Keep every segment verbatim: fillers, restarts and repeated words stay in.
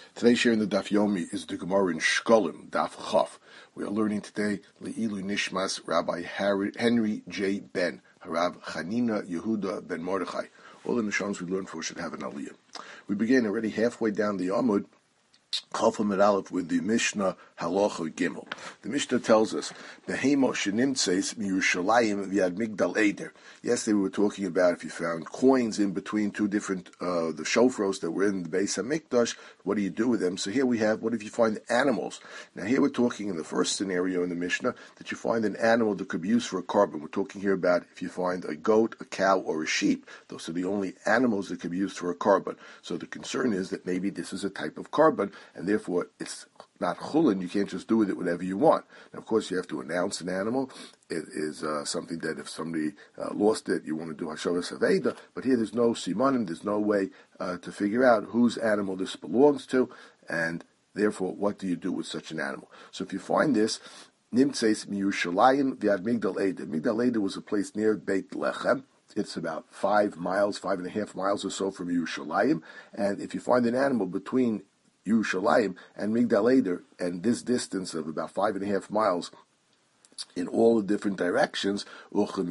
Today's share in the Daf Yomi is the Gemara in Shkolim, Daf Chaf. We are learning today Le'ilu Nishmas Rabbi Henry J. Ben, Harav Chanina Yehuda Ben Mordechai. All the Nishams we learned for should have an aliyah. We began already halfway down the Amud, Chaf Amud Aleph, with the Mishnah Halacha Gimel. The Mishnah tells us, Behemo shenimtzeis miyushalayim v'yad migdal eder. Yesterday we were talking about if you found coins in between two different, uh, the shofros that were in the Beis HaMikdash, what do you do with them? So here we have, what if you find animals? Now here we're talking in the first scenario in the Mishnah, that you find an animal that could be used for a carbon. We're talking here about if you find a goat, a cow, or a sheep. Those are the only animals that could be used for a carbon. So the concern is that maybe this is a type of carbon, and therefore it's not chulin, you can't just do with it whatever you want. Now, of course, you have to announce an animal. It is uh, something that if somebody uh, lost it, you want to do Hashavas Aveda, but here there's no simanim, there's no way uh, to figure out whose animal this belongs to, and therefore, what do you do with such an animal? So if you find this, Nimtzeis miyushalayim v'ad Migdal Eder. Migdal Eder was a place near Beit Lechem. It's about five miles, five and a half miles or so from Yerushalayim, and if you find an animal between Yerushalayim and Migdal Eder, and this distance of about five and a half miles in all the different directions, so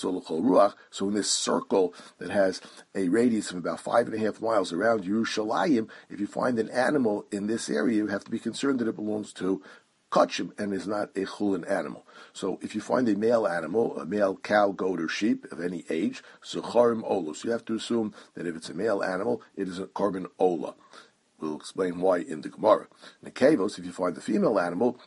in this circle that has a radius of about five and a half miles around Yerushalayim, if you find an animal in this area, you have to be concerned that it belongs to Kachim and is not a chulin animal. So if you find a male animal, a male cow, goat, or sheep of any age, Zecharim Ola. So you have to assume that if it's a male animal, it is a carbon Ola. We'll explain why in the Gemara. Nekevos, if you find the female animal,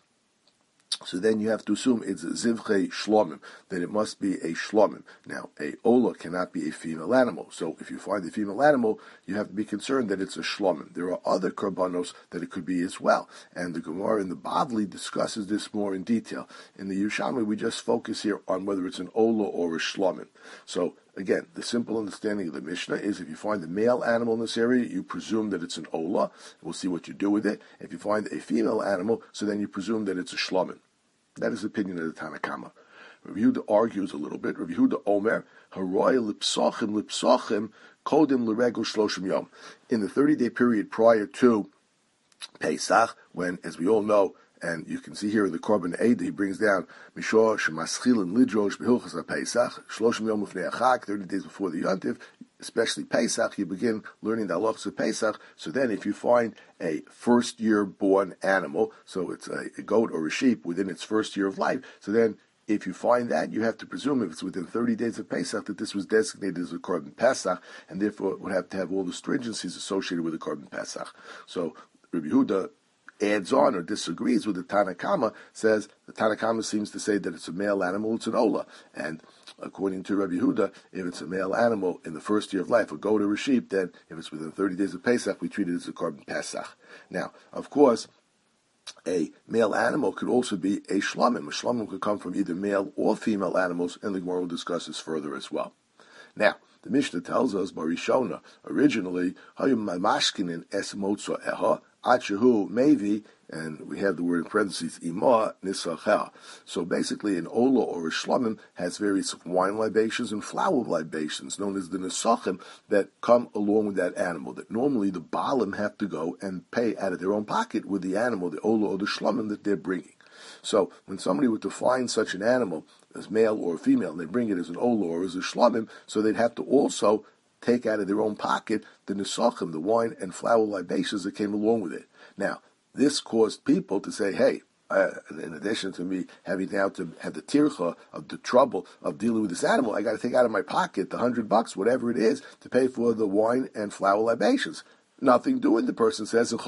so then you have to assume it's zivchei shlomim, that it must be a shlomim. Now, a ola cannot be a female animal. So if you find a female animal, you have to be concerned that it's a shlomim. There are other karbanos that it could be as well. And the Gemara in the Bavli discusses this more in detail. In the Yerushalmi, we just focus here on whether it's an ola or a shlomim. So again, the simple understanding of the Mishnah is if you find a male animal in this area, you presume that it's an ola. We'll see what you do with it. If you find a female animal, so then you presume that it's a shlomim. That is the opinion of the Tanakama. Rav Yehuda argues a little bit. Rav Yehuda Omer, Haroy lipsochim lipsochim kodim l'regel shloshim yom. In the thirty-day period prior to Pesach, when, as we all know, and you can see here in the Korban Eid, he brings down Mishor Shemaschil and Lidrosh Behilchas HaPesach, Shloshim Yom Ufnei Achak, thirty days before the Yontiv, especially Pesach, you begin learning the halachos of Pesach. So then if you find a first-year born animal, so it's a, a goat or a sheep within its first year of life, so then if you find that, you have to presume if it's within thirty days of Pesach that this was designated as a Korban Pesach, and therefore it would have to have all the stringencies associated with the Korban Pesach. So Rabbi Yehuda adds on or disagrees with the Tanakama, says the Tanakama seems to say that it's a male animal, it's an ola. And according to Rabbi Yehuda, if it's a male animal in the first year of life, a goat or a sheep, then if it's within thirty days of Pesach, we treat it as a carbon Pesach. Now, of course, a male animal could also be a shlomim. A shlomim could come from either male or female animals, and the Gemara will discuss this further as well. Now, the Mishnah tells us, Barishona, originally, Hayum Mashkinin es motzo eha, Achahu Mevi, and we have the word in parentheses, Ima Nisachah. So basically, an Ola or a Shlomim has various wine libations and flour libations, known as the Nisachim, that come along with that animal, that normally the Baalim have to go and pay out of their own pocket with the animal, the Ola or the Shlomim that they're bringing. So when somebody were to find such an animal as male or female, and they bring it as an Ola or as a Shlomim, so they'd have to also take out of their own pocket the nisachim, the wine and flour libations that came along with it. Now, this caused people to say, hey, uh, in addition to me having now to have the tircha of the trouble of dealing with this animal, I got to take out of my pocket the hundred bucks, whatever it is, to pay for the wine and flour libations. Nothing doing, the person says, so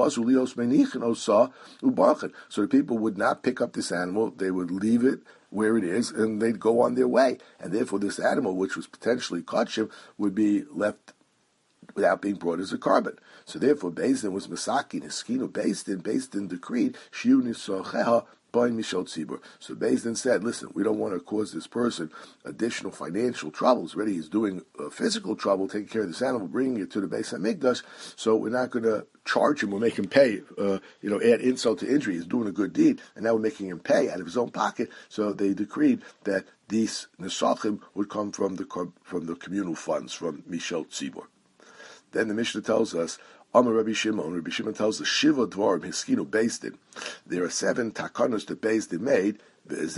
the people would not pick up this animal, they would leave it where it is, and they'd go on their way. And therefore this animal, which was potentially kachim, would be left without being brought as a carbon. So therefore, Beis Din was Masaki, Neskino, Beis Din, Beis Din decreed, Shiu Nisocheha, Bain Mishot Tzibur. So Beis Din said, listen, we don't want to cause this person additional financial troubles. Already he's doing uh, physical trouble, taking care of this animal, bringing it to the Beis HaMikdash, so we're not going to charge him or make him pay, uh, you know, add insult to injury. He's doing a good deed, and now we're making him pay out of his own pocket. So they decreed that these nesachim would come from the from the communal funds, from Mishot Tzibur. Then the Mishnah tells us, Amar Rabbi Shimon, Rabbi Shimon tells the Shiva Dvarim Hiskinu Beis Din. There are seven takanos that Beis Din made. This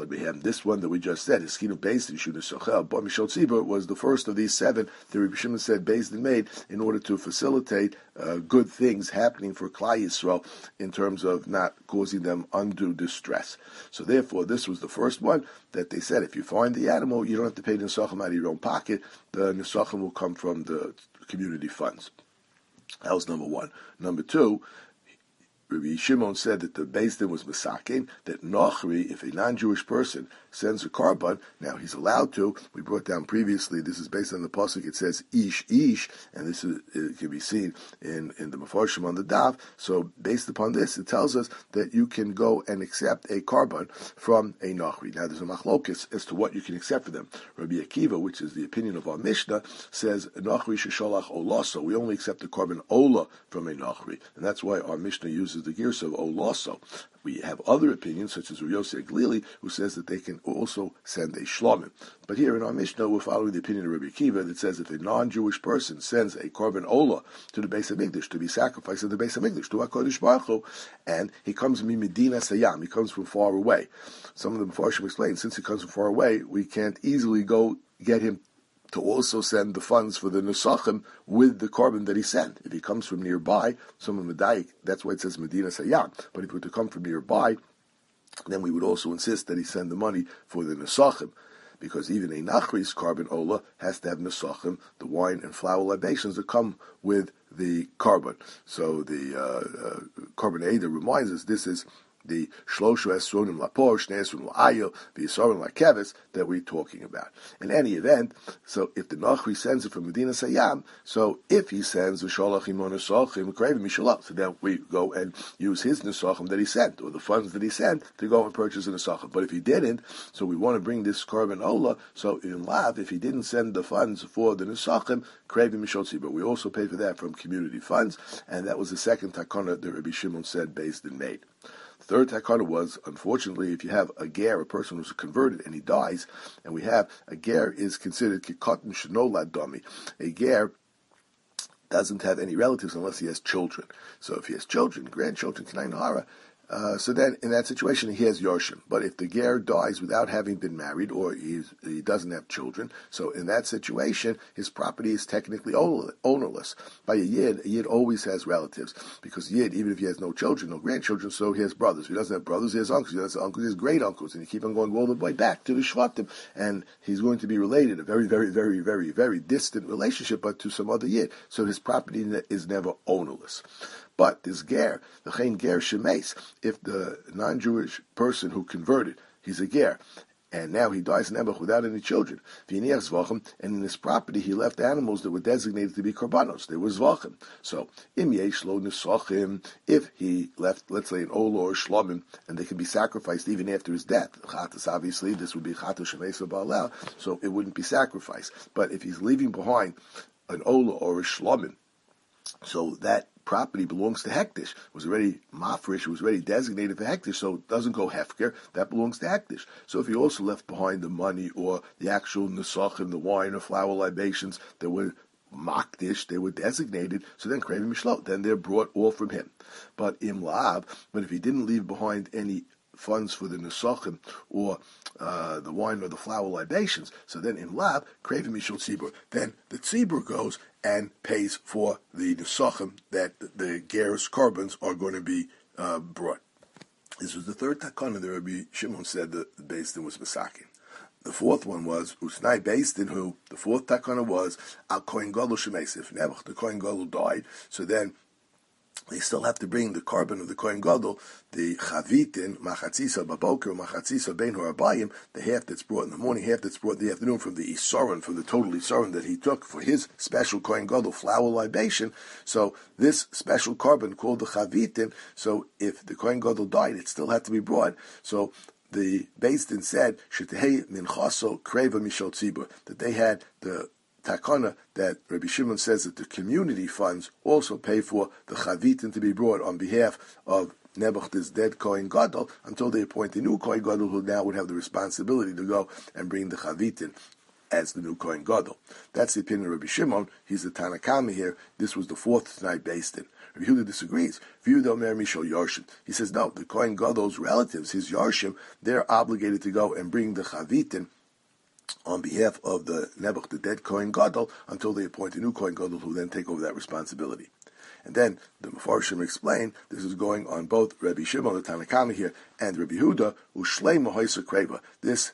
one that we just said, Hiskinu Beis Din Shuna Sochel Bar Mishal Tzibur, was the first of these seven that Rabbi Shimon said Beis Din made in order to facilitate uh, good things happening for Klal Yisrael in terms of not causing them undue distress. So therefore, this was the first one that they said, if you find the animal, you don't have to pay the Nesachim out of your own pocket. The Nesachim will come from the community funds. That was number one. Number two, Rabbi Shimon said that the Beis Din was Masakin, that Nochri, if a non-Jewish person sends a korban, now he's allowed to. We brought down previously, this is based on the pasuk, it says Ish Ish, and this is, it can be seen in, in the Mefarshim on the Daf. So based upon this, it tells us that you can go and accept a korban from a Nochri. Now there's a machlokes as to what you can accept for them. Rabbi Akiva, which is the opinion of our Mishnah, says Nochri shesholach olaso. We only accept the korban ola from a Nochri, and that's why our Mishnah uses the gears of olaso. We have other opinions, such as Rav Yosef Glili, who says that they can also send a shlomim. But here in our Mishnah, we're following the opinion of Rabbi Akiva that says if a non-Jewish person sends a korban ola to the Beis Hamikdash to be sacrificed at the Beis Hamikdash to HaKadosh Baruch Hu, and he comes from Medina Sayam, he comes from far away. Some of the Mefarshim explain, since he comes from far away, we can't easily go get him to also send the funds for the Nesachim with the korban that he sent. If he comes from nearby, some of Medayik, that's why it says Medina Sayam. But if he were to come from nearby, then we would also insist that he send the money for the Nesachim, because even a Nachri's korban ola has to have Nesachim, the wine and flour libations that come with the korban. So the uh, uh, korban Eidah reminds us this is the Shloshu Esronim Lapor, Shnei Esronim La'ayil, the Yisorim La'keves that we're talking about. In any event, so if the Nachri sends it from Medina Sayam, so if he sends the Sholach Imon Nesachim, Krevim Mishalach, so then we go and use his Nesachim that he sent, or the funds that he sent, to go and purchase the Nesachim. But if he didn't, so we want to bring this Korban Ola, so in Lav, if he didn't send the funds for the Nesachim, Krevim Mishalchi, but we also pay for that from community funds, and that was the second takana that Rabbi Shimon said Beis Din made. Third takana was, unfortunately, if you have a ger, a person who's converted and he dies, and we have a ger is considered kikotin shenolad dami. A ger doesn't have any relatives unless he has children. So if he has children, grandchildren, K'nai Nahara, Uh, so then, in that situation, he has Yorshim. But if the ger dies without having been married, or he's, he doesn't have children, so in that situation, his property is technically ownerless. By a Yid, a Yid always has relatives, because Yid, even if he has no children, no grandchildren, so he has brothers. If he doesn't have brothers, he has uncles. If he doesn't have uncles, he has great uncles, and you keep on going all the way back to the Shvatim, and he's going to be related, a very, very, very, very, very distant relationship, but to some other Yid. So his property is never ownerless. But this ger, the chen ger shemes, if the non-Jewish person who converted, he's a ger, and now he dies in Ebach without any children, and in his property he left animals that were designated to be korbanos. They were zvachim. So, im yesh lo nesachim, if he left, let's say, an ola or shlomim, and they can be sacrificed even after his death. Chatas, obviously, this would be chatas shemes ba'alel, so it wouldn't be sacrificed. But if he's leaving behind an ola or a shlomim, so that property belongs to Hektish. It was already mafresh, it was already designated for Hektish, so it doesn't go hefker, that belongs to Hektish. So if he also left behind the money or the actual nesachim, the wine or flour libations that were makdish, they were designated, so then krevim mishlot, then they're brought all from him. But im lab, but if he didn't leave behind any funds for the nesachim or uh, the wine or the flour libations, so then in lab, krevim mishul tzibur, then the tzibur goes and pays for the nesachim that the, the ger's carbons are going to be uh, brought. This was the third takana that Rabbi Shimon said that the Beis Din was masakin. The fourth one was Usnai Beis Din, who the fourth takana was Al Kohen Gadol Shemes. If Nebuch the Kohen Gadol died, so then they still have to bring the carbon of the Kohen Gadol, the chavitin, machatzisa baboker, machatzisa bein harabayim, the half that's brought in the morning, half that's brought in the afternoon from the Isaron, from the total Isaron that he took for his special Kohen Gadol flour libation. So this special carbon called the chavitin, so if the Kohen Gadol died, it still had to be brought. So the Beis Din said, Shetehei minchaso kreva mishal tzibur, that they had the takana that Rabbi Shimon says that the community funds also pay for the chavitin to be brought on behalf of Nebuch, this dead Kohen Gadol, until they appoint a new Kohen Gadol who now would have the responsibility to go and bring the chavitin as the new Kohen Gadol. That's the opinion of Rabbi Shimon. He's the Tanna Kama here. This was the fourth Tanai based in. Rabbi Yehuda disagrees. He says, no, the Kohen Gadol's relatives, his Yarshim, they're obligated to go and bring the Chavitin on behalf of the Nebuch, the dead Kohen Gadol, until they appoint a new Kohen Gadol who then take over that responsibility. And then the Mefarshim explain this is going on both Rabbi Shimon, the Tanna Kama here, and Rabbi Yehuda, Ushlei Mahoisa Kreva. This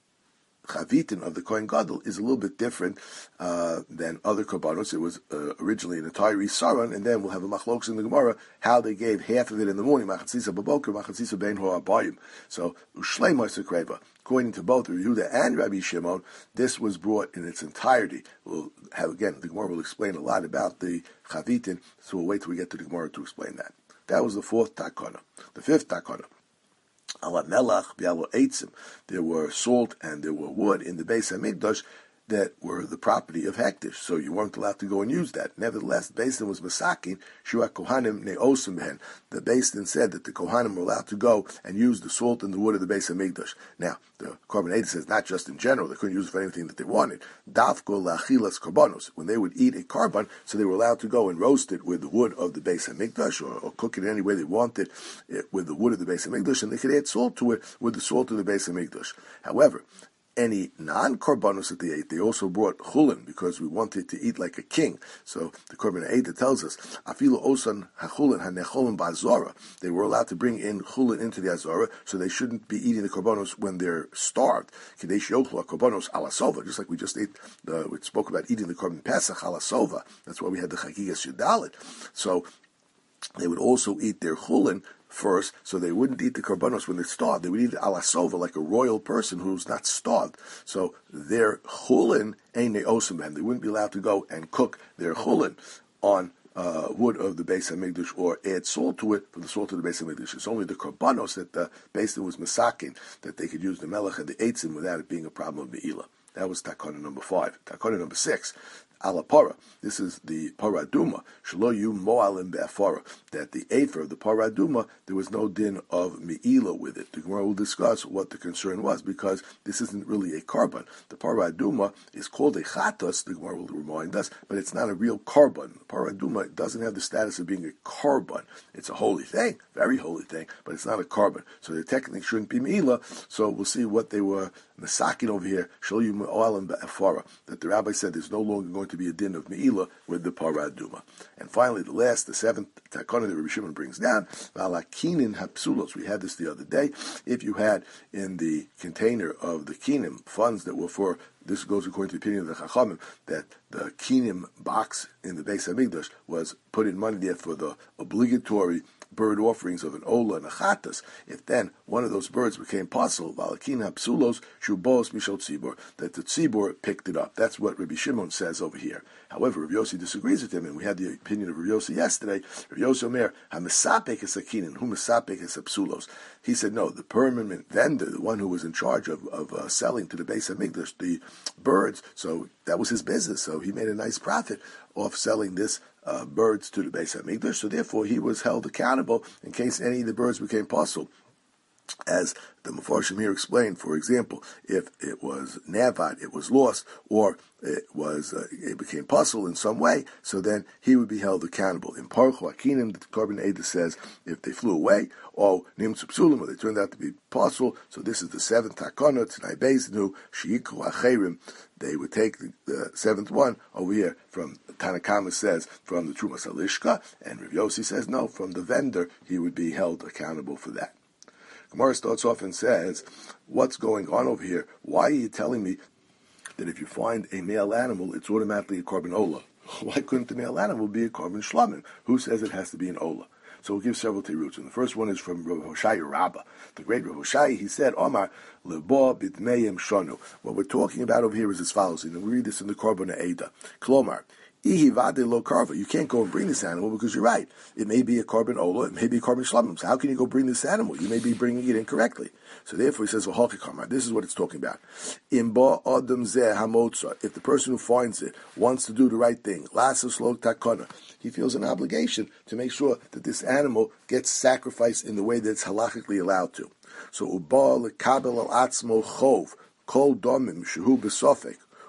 Chavitin of the Kohen Gadol is a little bit different uh, than other korbanos. It was uh, originally an entire Saran, and then we'll have a machloks in the Gemara how they gave half of it in the morning, machatzisa baboker, machatzisa bein ho'abayim. So ushlei ma'aser kreva. According to both Rabbi Yehuda and Rabbi Shimon, this was brought in its entirety. We'll have again the Gemara will explain a lot about the Chavitin, so we'll wait till we get to the Gemara to explain that. That was the fourth takana. The fifth takana. Ala melach bialo eitzim. There were salt and there were wood in the Beis Hamikdash that were the property of Hektish, so you weren't allowed to go and use that. Nevertheless, the Beis Din was masakin shua kohanim ne'osim behen. The Beis Din said that the kohanim were allowed to go and use the salt and the wood of the Beis Hamikdash. Now, the Korban Eidah says not just in general; they couldn't use it for anything that they wanted. Dafko la'achilas korbanos. When they would eat a korban, so they were allowed to go and roast it with the wood of the Beis Hamikdash, or, or cook it any way they wanted it with the wood of the Beis Hamikdash, and they could add salt to it with the salt of the Beis Hamikdash. However, any non-korbanos that they ate, they also brought chulin, because we wanted to eat like a king. So the Korban Eidah tells us, afilu osan hachulin hanecholin ba'azora. They were allowed to bring in chulin into the azora, so they shouldn't be eating the korbanos when they're starved. Kadesh yochlu korbanos alasova, just like we just ate. The, we spoke about eating the korban pesach alasova. That's why we had the chagigas yudalit. So they would also eat their chulin first, so they wouldn't eat the korbanos when they're starved. They would eat it ala sova, like a royal person who's not starved. So their chulin ein ne'osim behem. They wouldn't be allowed to go and cook their chulin on uh, wood of the Beis Hamikdash or add salt to it for the salt of the Beis Hamikdash. It's only the korbanos that the Beis Din was masakin, that they could use the melech and the eitzim without it being a problem of me'ilah. That was takana number five. Takana number six. Ala para. This is the paraduma. Shelo yu moalim be'afara. That the afer of the paraduma, there was no din of me'ila with it. The Gemara will discuss what the concern was, because this isn't really a korban. The paraduma is called a chatos, the Gemara will remind us, but it's not a real korban. Paraduma doesn't have the status of being a korban. It's a holy thing, very holy thing, but it's not a korban. So they technically shouldn't be me'ila. So we'll see what they were masakin over here. Shelo yu moalim be'afara. That the rabbi said there's no longer going to be a din of me'ilah with the paraduma. And finally, the last, the seventh takana that Rabbi Shimon brings down, malakinin hapsulos. We had this the other day. If you had in the container of the kinim funds that were for, this goes according to the opinion of the Chachamim, that the kinim box in the Beis Hamikdash was put in money there for the obligatory bird offerings of an ola and a chatas. If then one of those birds became pasul, valakin hapsulos shubos mishal tzibor, that the tzibor picked it up. That's what Rabbi Shimon says over here. However, Rabbi Yossi disagrees with him, and we had the opinion of Rabbi Yossi yesterday. Rabbi Yossi Omer, ha-mesapek es akinin, hu mesapek es hapsulos. He said, no, the permanent vendor, the one who was in charge of, of uh, selling to the Beis Hamikdash the birds, so that was his business, so he made a nice profit off selling this uh, birds to the Beis Hamikdash, so therefore he was held accountable in case any of the birds became pasul. As the Mefarshim here explained, for example, if it was navad, it was lost, or it was uh, it became pasul in some way, so then he would be held accountable. In Parchu Akinim, the Korban Eidah says if they flew away, or nimtzu psulim, or they turned out to be pasul, so this is the seventh takana, T'nai Beis Nu, Sheikhu Acherim, they would take the, the seventh one over here from Tanna Kama says from the Trumas Alishka, and Rav Yossi says no, from the vendor he would be held accountable for that. Gemara starts off and says, what's going on over here? Why are you telling me that if you find a male animal, it's automatically a korban ola? Why couldn't the male animal be a korban shlamim? Who says it has to be an ola? So we'll give several teruts. And the first one is from Rav Hoshai Rabbah. The great Rav Hoshai, he said, Omar, lebo b'tmeim shonu. What we're talking about over here is as follows. And we read this in the Korban Eidah. Klomar, Ihivade lo karva. You can't go and bring this animal because you're right. It may be a korban ola, it may be a korban shlamim. So how can you go bring this animal? You may be bringing it incorrectly. So therefore he says, this is what it's talking about. Imba adam zeh hamotza. If the person who finds it wants to do the right thing, lasas lo takana, he feels an obligation to make sure that this animal gets sacrificed in the way that it's halachically allowed to. So uba lekabel al atzmo chov kol domim shehu besofek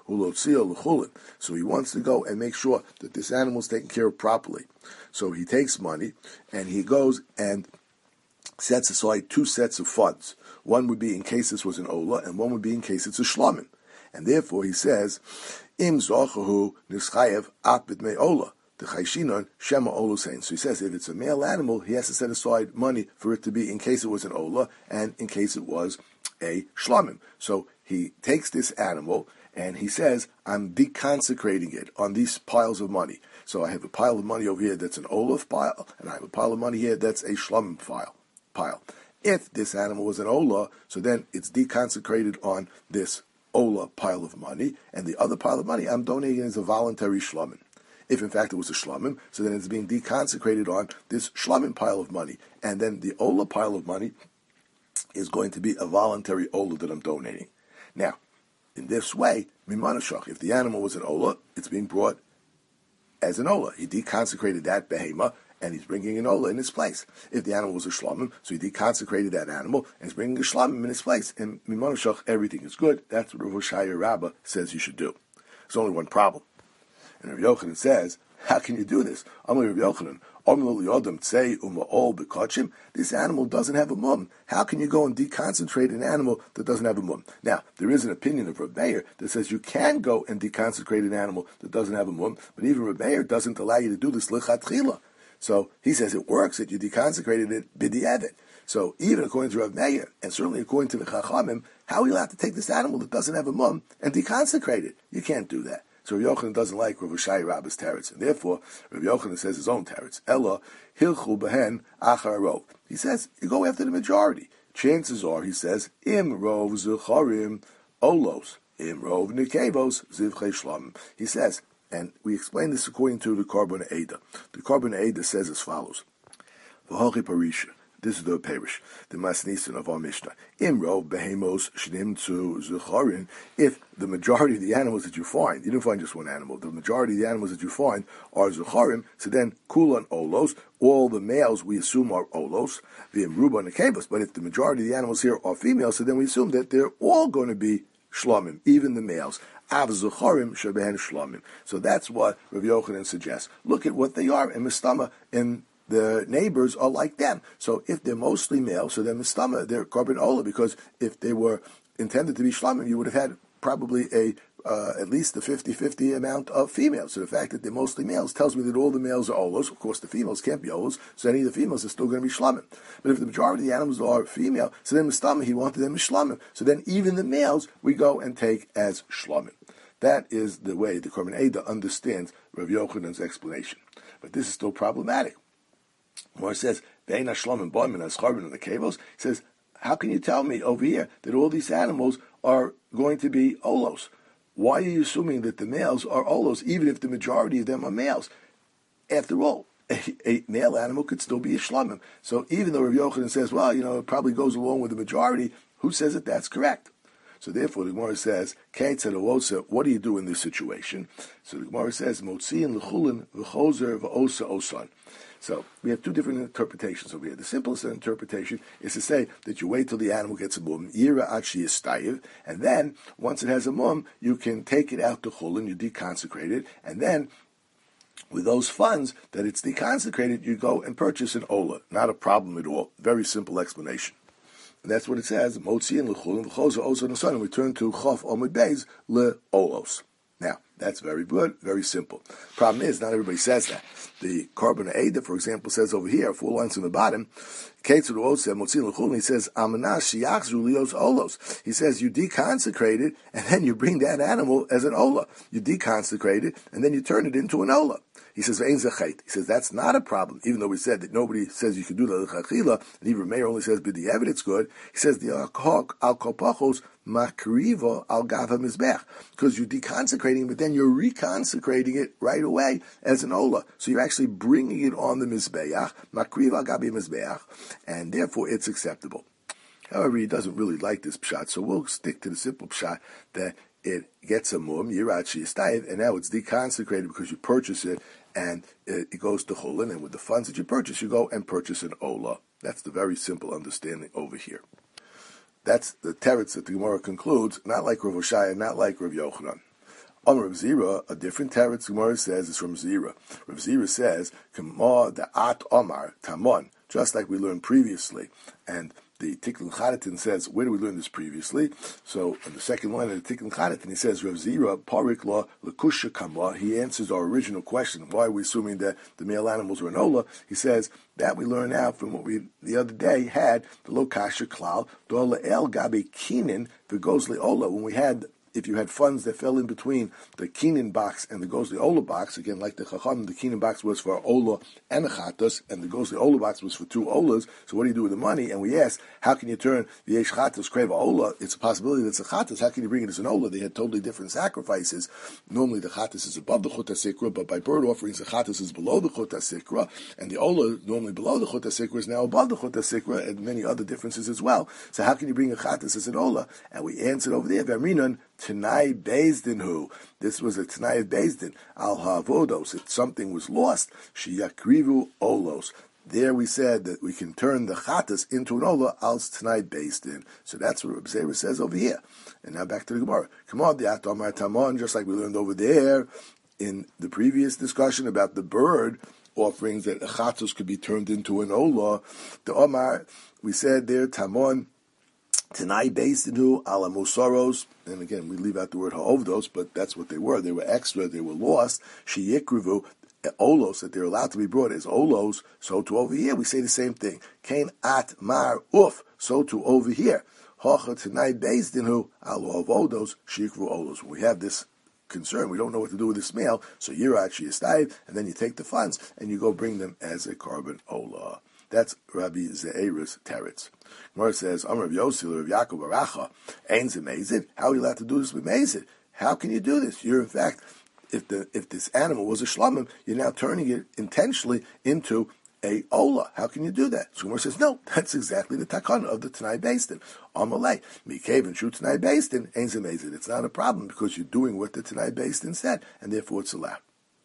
ulotzio l'chulin. So he wants to go and make sure that this animal is taken care of properly. So he takes money and he goes and sets aside two sets of funds. One would be in case this was an ola, and one would be in case it's a shlomim. And therefore he says, Im zochahu nischayev apid me ola. The chayshinon shema olusein. So he says if it's a male animal, he has to set aside money for it to be in case it was an ola and in case it was a shlomim. So he takes this animal and he says, I'm deconsecrating it on these piles of money. So I have a pile of money over here that's an olaf pile, and I have a pile of money here that's a shlomim pile. pile. If this animal was an ola, so then it's deconsecrated on this ola pile of money, and the other pile of money I'm donating as a voluntary shlomim. If in fact it was a shlomim, so then it's being deconsecrated on this shlomim pile of money, and then the ola pile of money is going to be a voluntary ola that I'm donating. Now, in this way, mimanashach, if the animal was an ola, it's being brought as an ola. He deconsecrated that behema, and he's bringing an ola in its place. If the animal was a shlomim, so he deconsecrated that animal, and he's bringing a shlomim in its place. And mimanashach, everything is good. That's what Rav Hoshaya Rabbah says you should do. There's only one problem. And Rav Yochanan says, how can you do this? Amar Rav Yochanan, this animal doesn't have a mum. How can you go and deconsecrate an animal that doesn't have a mum? Now, there is an opinion of Rav Meir that says you can go and deconsecrate an animal that doesn't have a mum, but even Rav Meir doesn't allow you to do this lichatchila. So he says it works that you deconsecrated it b'di'evet. So even according to Rav Meir, and certainly according to the Chachamim, how are you allowed to take this animal that doesn't have a mum and deconsecrate it? You can't do that. So Rav Yochanan doesn't like Rav Hoshaya Rabbah's teretz, and therefore Rav Yochanan says his own teretz. Ella hilchu behen achar rov. He says you go after the majority. Chances are, he says, im rov zecharim olos, im rov nekevos zivchei shlamim. He says, and we explain this according to the Korban Eidah. The Korban Eidah says as follows: V'hochi parisha. This is the parish, the Masnisin of our Mishnah. Imro behemos shnim to zecharin. If the majority of the animals that you find, you didn't find just one animal, the majority of the animals that you find are zecharim, so then kulan olos, all the males we assume are olos, the imruba nekevos. But if the majority of the animals here are females, so then we assume that they're all going to be shlomim, even the males. Av zecharim shebehen shlomim. So that's what Rav Yochanan suggests. Look at what they are in Mistama, in the neighbors are like them. So if they're mostly male, so they're mistama, they're korban ola, because if they were intended to be shlamim, you would have had probably a uh, at least a fifty-fifty amount of females. So the fact that they're mostly males tells me that all the males are olos. Of course, the females can't be olos, so any of the females are still going to be shlamim. But if the majority of the animals are female, so then mistama, he wanted them as shlamim. So then even the males we go and take as shlamim. That is the way the Korban Eidah understands Rav Yochanan's explanation. But this is still problematic. More says, Ve'ein hashlamim ba'im and hascharbin and the kevos. He says, how can you tell me over here that all these animals are going to be olos? Why are you assuming that the males are olos, even if the majority of them are males? After all, a, a male animal could still be a shlamim. So even though Rav Yochanan says, well, you know, it probably goes along with the majority, who says that that's correct? So therefore, the Gemara says, what do you do in this situation? So the Gemara says, Motziin l'chulin v'chozer v'osa osan. So we have two different interpretations over here. The simplest interpretation is to say that you wait till the animal gets a mum, yira achi yistayiv, and then once it has a mum, you can take it out to chulin, you deconsecrate it, and then with those funds that it's deconsecrated, you go and purchase an ola. Not a problem at all. Very simple explanation. And that's what it says. Motziin l'chulin v'chozer osa osan. And we turn to chof omid beis le'olos. Now, that's very good, very simple. Problem is, not everybody says that. The Korban Eidah, for example, says over here, four lines from the bottom, he says, olos. He says, you deconsecrate it, and then you bring that animal as an ola. You deconsecrate it, and then you turn it into an ola. He says, he says, that's not a problem, even though we said that nobody says you can do the l'chachila, and even Meir only says, b'di'evet it's good. He says, the al kopachos makriva al gava mizbech, because you're deconsecrating, but then you're reconsecrating it right away as an ola. So you're actually bringing it on the mizbeach, makriva al gabi mizbeach, and therefore it's acceptable. However, he doesn't really like this pshat, so we'll stick to the simple pshat that it gets a mum, yirachi yistayiv, and now it's deconsecrated because you purchase it, and it, it goes to chulin, and with the funds that you purchase, you go and purchase an ola. That's the very simple understanding over here. That's the teretz that the Gemara concludes, not like Rav Hoshaya, not like Rav Yochanan. On Rav Zira, a different teretz Gemara says is from Zira. Rav Zira says, "Kama da'at Omar Tamon," just like we learned previously, and the Tikkun Chadatin says, where do we learn this previously? So, in the second line of the Tikkun Chadatin, he says, Rav Zira, Parik La, Lakusha Kama, he answers our original question, why are we assuming that the male animals are an Ola? He says, that we learn out from what we, the other day, had, the Lokasha Klal, Dola El Gabi Kinin, the Gozli Ola, when we had, if you had funds that fell in between the Kinin box and the Gozli Ola box, again, like the Chacham, the Kinin box was for Ola and a Chatas, and the Gozli Ola box was for two Olas, so what do you do with the money? And we asked, how can you turn the Yesh Chatas Kreva Ola? It's a possibility that it's a Chatas, how can you bring it as an Ola? They had totally different sacrifices. Normally the Chatas is above the Chut HaSikra, but by bird offerings the Chatas is below the Chut HaSikra, and the Ola, normally below the Chut HaSikra, is now above the Chut HaSikra, and many other differences as well. So how can you bring a Chatas as an Ola? And we answered over there, V'aminon, Tanai Bezdin who this was a Tanai of Bezdin al havodos. If something was lost, sheyakrivu olos. There we said that we can turn the chatas into an ola al Tanai Bezdin. So that's what Reb Zera says over here. And now back to the Gemara. Come on, the Atomar Tamon, just like we learned over there in the previous discussion about the bird offerings that a chatos could be turned into an ola. The Omar, we said there Tamon. Tanai based into ala musaros, and again we leave out the word ha'ovdos, but that's what they were. They were extra, they were lost. Sheyikrivu olos, that they're allowed to be brought as olos. So to over here we say the same thing. Kain at mar uf. So to over here, hacha tanai based into ala avodos sheyikrivu olos. We have this concern. We don't know what to do with this male, so you're actually a and then you take the funds and you go bring them as a carbon ola. That's Rabbi Ze'er's teretz. Gemara says, Amar Rav Yossi, Rav Yaakov Baracha, Ein Ze Mezid. How are you allowed to do this with Mezid? How can you do this? You're in fact, if the if this animal was a shlamim, you're now turning it intentionally into a ola. How can you do that? So Gemara says, no, that's exactly the takana of the Tanai Beistin. Amalei, Mikev and Shu Tanai Beistin, Ein Ze Mezid. It's not a problem because you're doing what the Tanai Beistin said, and therefore it's allowed.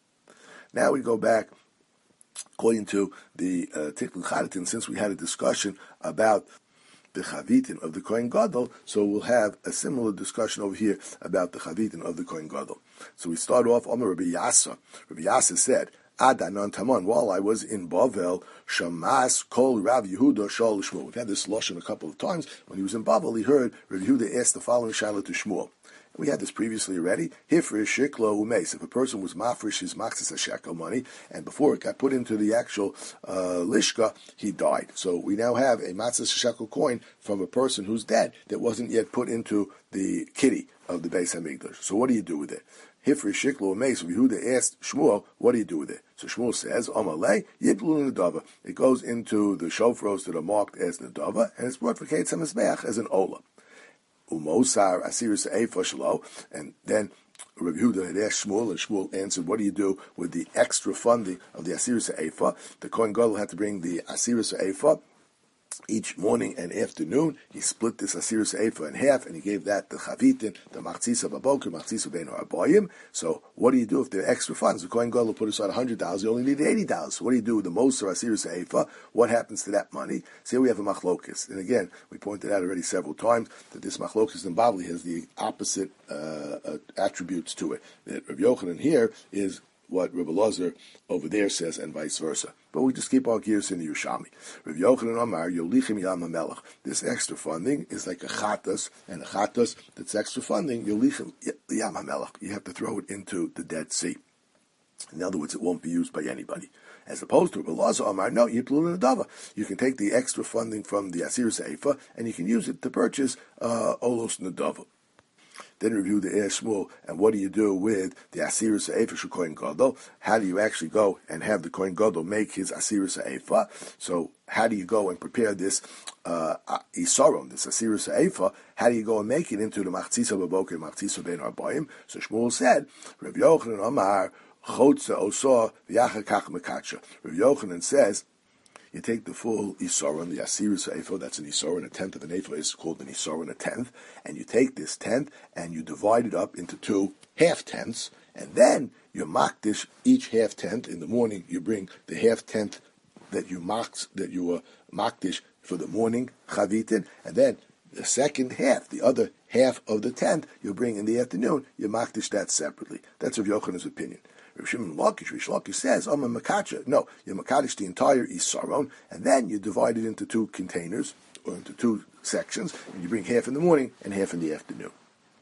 Now we go back. According to the uh, Tikkun Chadatin, since we had a discussion about the Chavitin of the Kohen Gadol, so we'll have a similar discussion over here about the Chavitin of the Kohen Gadol. So we start off, Omer Rabbi Yasa. Rabbi Yasa said, Adanan Tamon, while I was in Bavel, Shamas Kol Rav Yehuda Shal Shmuel. We've had this lashon a couple of times. When he was in Bavel, he heard Rav Yehuda ask the following shaila to Shmuel. We had this previously already. Hifrish shiklo umeis. If a person was mafresh his maxis shekel money, and before it got put into the actual uh, lishka, he died. So we now have a matzah shekel coin from a person who's dead that wasn't yet put into the kitty of the Beis Hamikdash. So what do you do with it? Hifrish shiklo umeis. Yehuda asked Shmuel, what do you do with it? So Shmuel says, Amalei yiplu nedava. It goes into the shofros that are marked as nedava, and it's brought for Ketz HaMizbeach as an olah. Umosar Asiris Eifa Shalo, and then Rav Yehuda had asked Shmuel, and Shmuel answered, what do you do with the extra funding of the Asiris Eifa? The Kohen Gadol had to bring the Asiris Eifa each morning and afternoon. He split this Asiris Eifa in half, and he gave that the Chavitin, the Machzisa Baboker, Machzisa Ben Harboyim. So what do you do if there are extra funds? The Kohen Gadol put aside one hundred dollars, you only need eighty dollars. So what do you do with the Moser Asiris Eifa? What happens to that money? So here we have a Machlokis. And again, we pointed out already several times that this Machlokis in Bavli has the opposite uh, uh, attributes to it. That Rav Yochanan here is what Rabbi Lazar over there says, and vice versa. But we just keep our gears in the Yerushalmi. Rav Yochanan Amar Yolichim Yam HaMelech. This extra funding is like a chatas, and a chatas that's extra funding, Yolichim Yam HaMelech. You have to throw it into the Dead Sea. In other words, it won't be used by anybody. As opposed to Rabbi Lazar Amar, no, Yiplul Nedava. You can take the extra funding from the Asiris Eifa, and you can use it to purchase uh, Olos Nedava. Then review the Eir Shmuel, and what do you do with the Asiris Eifa Kohen Gadol? How do you actually go and have the Kohen Gadol make his Asiris Eifa? So how do you go and prepare this uh, Isaron, this Asiris Eifa? How do you go and make it into the Machzisa Baboker, Machzisa Ben Harboyim? So Shmuel said, Rav Yochanan Amar Chotza Osor V'Yachar Kach Mekatsha. Rav Yochanan says, you take the full Isaron, the Asiris Eifa, that's an Isaron, a tenth of an Eifa is called an Isaron, a tenth, and you take this tenth and you divide it up into two half-tenths, and then you makdish each half-tenth. In the morning, you bring the half-tenth that you maks, that you uh, makdish for the morning chavitin, and then the second half, the other half of the tenth, you'll bring in the afternoon, you makdish that separately. That's Rav Yochanan's opinion. Rav Shimon Lakish, Rish Lakish says, I'm a makacha. No, you makadish the entire Isaron, and then you divide it into two containers, or into two sections, and you bring half in the morning and half in the afternoon.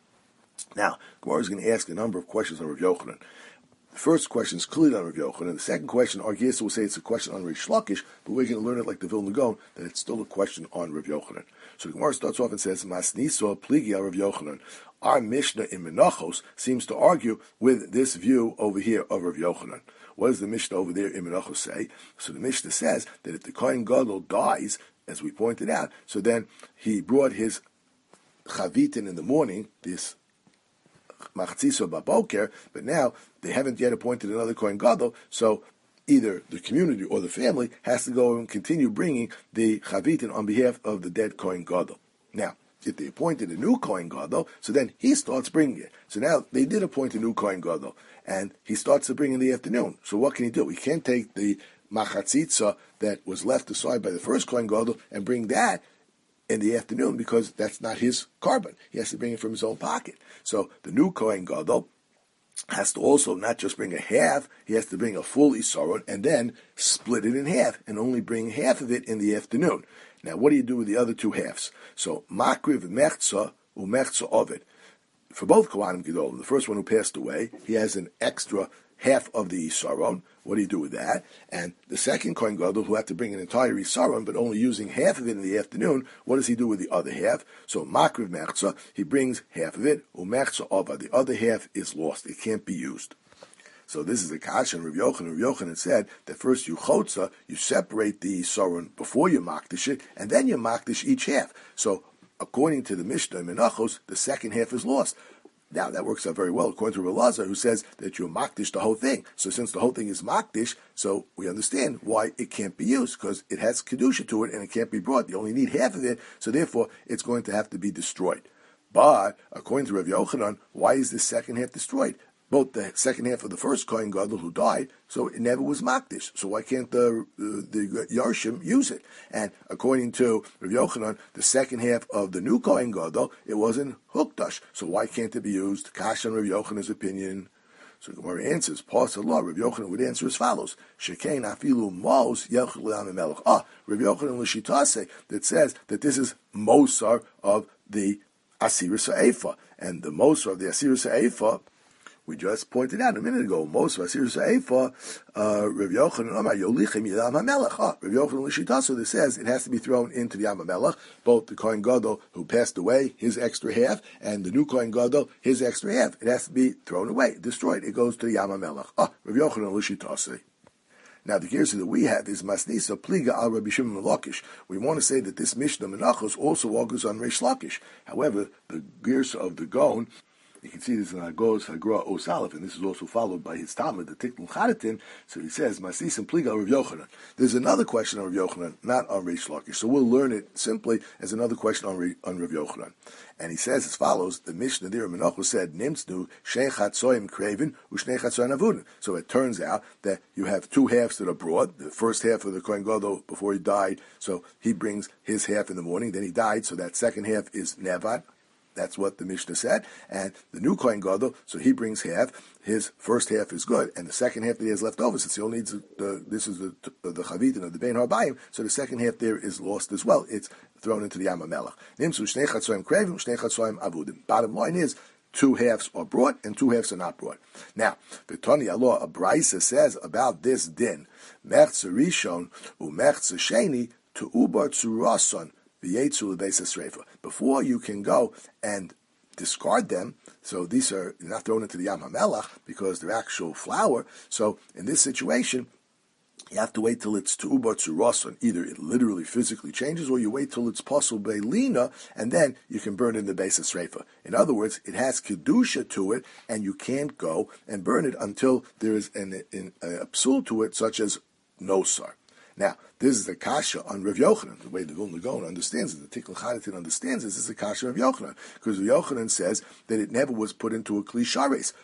Now, Gemara is going to ask a number of questions on Rav Yochanan. The first question is clearly on Rav Yochanan. The second question, our Gesa will say it's a question on Rish Lakish, but we're going to learn it like the Vilna Gaon, that it's still a question on Rav Yochanan. So the Gemara starts off and says, Masniso pligi al Rav Yochanan. Our Mishnah in Menachos seems to argue with this view over here of Rav Yochanan. What does the Mishnah over there in Menachos say? So the Mishnah says that if the Kohen Gadol dies, as we pointed out, so then he brought his chavitin in the morning, this Machziso Baboker, but now they haven't yet appointed another Kohen Gadol, so either the community or the family has to go and continue bringing the Chavitin on behalf of the dead Kohen Gadol. Now, if they appointed a new Kohen Gadol, so then he starts bringing it. So now they did appoint a new Kohen Gadol, and he starts to bring in the afternoon. So what can he do? He can't take the Machatzitza that was left aside by the first Kohen Gadol and bring that in the afternoon, because that's not his carbon. He has to bring it from his own pocket. So the new Kohen Gadol has to also not just bring a half, he has to bring a full Isaron and then split it in half and only bring half of it in the afternoon. Now, what do you do with the other two halves? So, Makriv Mechza uMechza Ovid. For both Kohanim Gedolim, the first one who passed away, he has an extra half of the Isaron. What do you do with that? And the second Kohen Gadol, who had to bring an entire Isaron, but only using half of it in the afternoon, what does he do with the other half? So, Makriv Mechza, he brings half of it, uMechza Ova. The other half is lost. It can't be used. So this is the kasha. Rav Yochanan. Rav Yochanan said that first you chotza, you separate the Isaron before you makdish it, and then you makdish each half. So, according to the Mishnah in Menachos, the second half is lost. Now, that works out very well, according to Rav Elazar, who says that you makdish the whole thing. So since the whole thing is makdish, so we understand why it can't be used, because it has kedusha to it and it can't be brought. You only need half of it, so therefore it's going to have to be destroyed. But, according to Rav Yochanan, why is this second half destroyed? Both the second half of the first Kohen Gadol who died, so it never was makdish. So why can't the uh, the Yarshim use it? And according to Rav Yochanan, the second half of the new Kohen Gadol, it wasn't hukdash. So why can't it be used? Kash on Rav Yochanan's opinion. So the Gemara answers, Pas Allah, Rav Yochanan would answer as follows: Shekein afilu mos yelchel le'am. Ah, Rav Yochanan l'shitase that says that this is mosar of the Asiris Ha'efa, and the mosar of the Asiris Ha'efa, we just pointed out a minute ago, most of Asiris Ha'efa, uh, Rav Yochanan Amar Yolichim Yam HaMelech. Ah, Rav Yochanan L'Shitaso that says it has to be thrown into the Yam HaMelech, both the Kohen Gadol who passed away, his extra half, and the new Kohen Gadol, his extra half. It has to be thrown away, destroyed. It goes to the Yam HaMelech. Ah, Rav Yochanan L'Shitase. Now, the Gersa that we have is Masnisa Pliga al Rabbi Shimon Lakish. We want to say that this Mishnah Menachos also argues on Reish Lakish. However, the Gersa of the Gaon, you can see this in Agos Hagra Os Aleph, and this is also followed by his Talmud, the Tiknul Chadatin. So he says, Masnis and Pliga Rav Yochanan. There's another question on Rav Yochanan, not on Reish Lakish. So we'll learn it simply as another question on, on Rav Yochanan. And he says as follows: the Mishnah there in Menachos said, Nimtznu Shnei Chatzoyim Kraven Ushnei Chatzoyim Avudin. So it turns out that you have two halves that are brought. The first half of the Kohen Gadol before he died, so he brings his half in the morning. Then he died, so that second half is Nevad. That's what the Mishnah said. And the new Kohen Gadol, so he brings half. His first half is good, and the second half that he has left over, since he only needs the, this is the the Chavitin of the Bein Harbayim, so the second half there is lost as well. It's thrown into the Yam HaMelech. Nimsu Shnei Chatzoyim Krevim, Shnei Chatzoyim Avudim. Bottom line is, two halves are brought and two halves are not brought. Now, the Tani Allah, a Braisa says about this din, Mechza Rishon uMechza Sheni to Ubar Tzurason. Before you can go and discard them, so these are not thrown into the Yam HaMelech because they're actual flour. So in this situation, you have to wait till it's Tu'ubar Tzurason. Either it literally physically changes, or you wait till it's Pasul Beilina, and then you can burn it in the base of Sreifa. In other words, it has Kedusha to it, and you can't go and burn it until there is an, an, a psul to it, such as Nosar. Now, this is the kasha on Rav Yochanan. The way the Vilna Gaon understands it, the Tikkel Chadatin understands this, is the kasha of Yochanan. Because Rav Yochanan says that it never was put into a Kli Shares.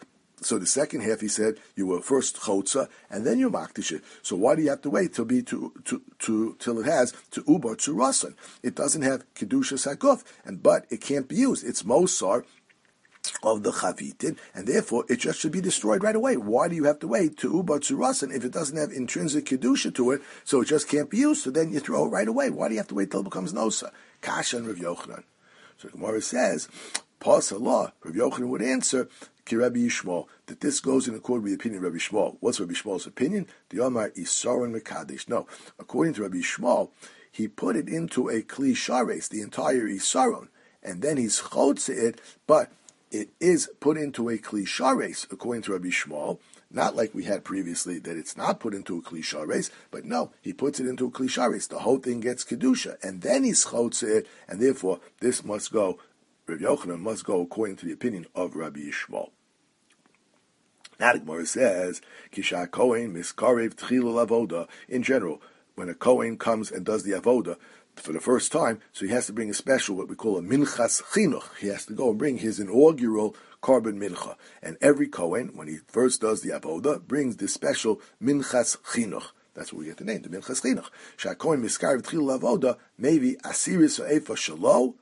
So the second half, he said, you were first chotza and then you makdish it. So why do you have to wait till be to to to till it has to ubar to rasan? It doesn't have kedusha sakuf, and but it can't be used. It's mosar of the chavitin, and therefore it just should be destroyed right away. Why do you have to wait to ubar to rasan if it doesn't have intrinsic kedusha to it? So it just can't be used. So then you throw it right away. Why do you have to wait till it becomes nosa? Kasha and Rav Yochanan. So the Gemara says, Pasa law. Rav Yochanan would answer, Ki Rabbi Yishmael, that this goes in accord with the opinion of Rabbi Yishmael. What's Rabbi Yishmael's opinion? The Omar Isaron Mekadesh. No, according to Rabbi Yishmael, he put it into a Kli Shares, the entire Isaron, and then he's chotze it, but it is put into a Kli Shares, according to Rabbi Yishmael, not like we had previously, that it's not put into a Kli Shares, but no, he puts it into a Kli Shares. The whole thing gets Kedusha, and then he's chotze it, and therefore this must go, Rabbi Yochanan must go according to the opinion of Rabbi Yishmael. Now the Gemara says, Kisha Kohen miskarev tchila avoda. In general, when a Kohen comes and does the avoda for the first time, so he has to bring a special, what we call a minchas chinuch. He has to go and bring his inaugural carbon mincha. And every Kohen, when he first does the avoda, brings this special minchas chinuch. That's where we get the name, the minchas chinuch. Kisha Kohen miskarev tchila avoda, maybe asiris or efa shalo,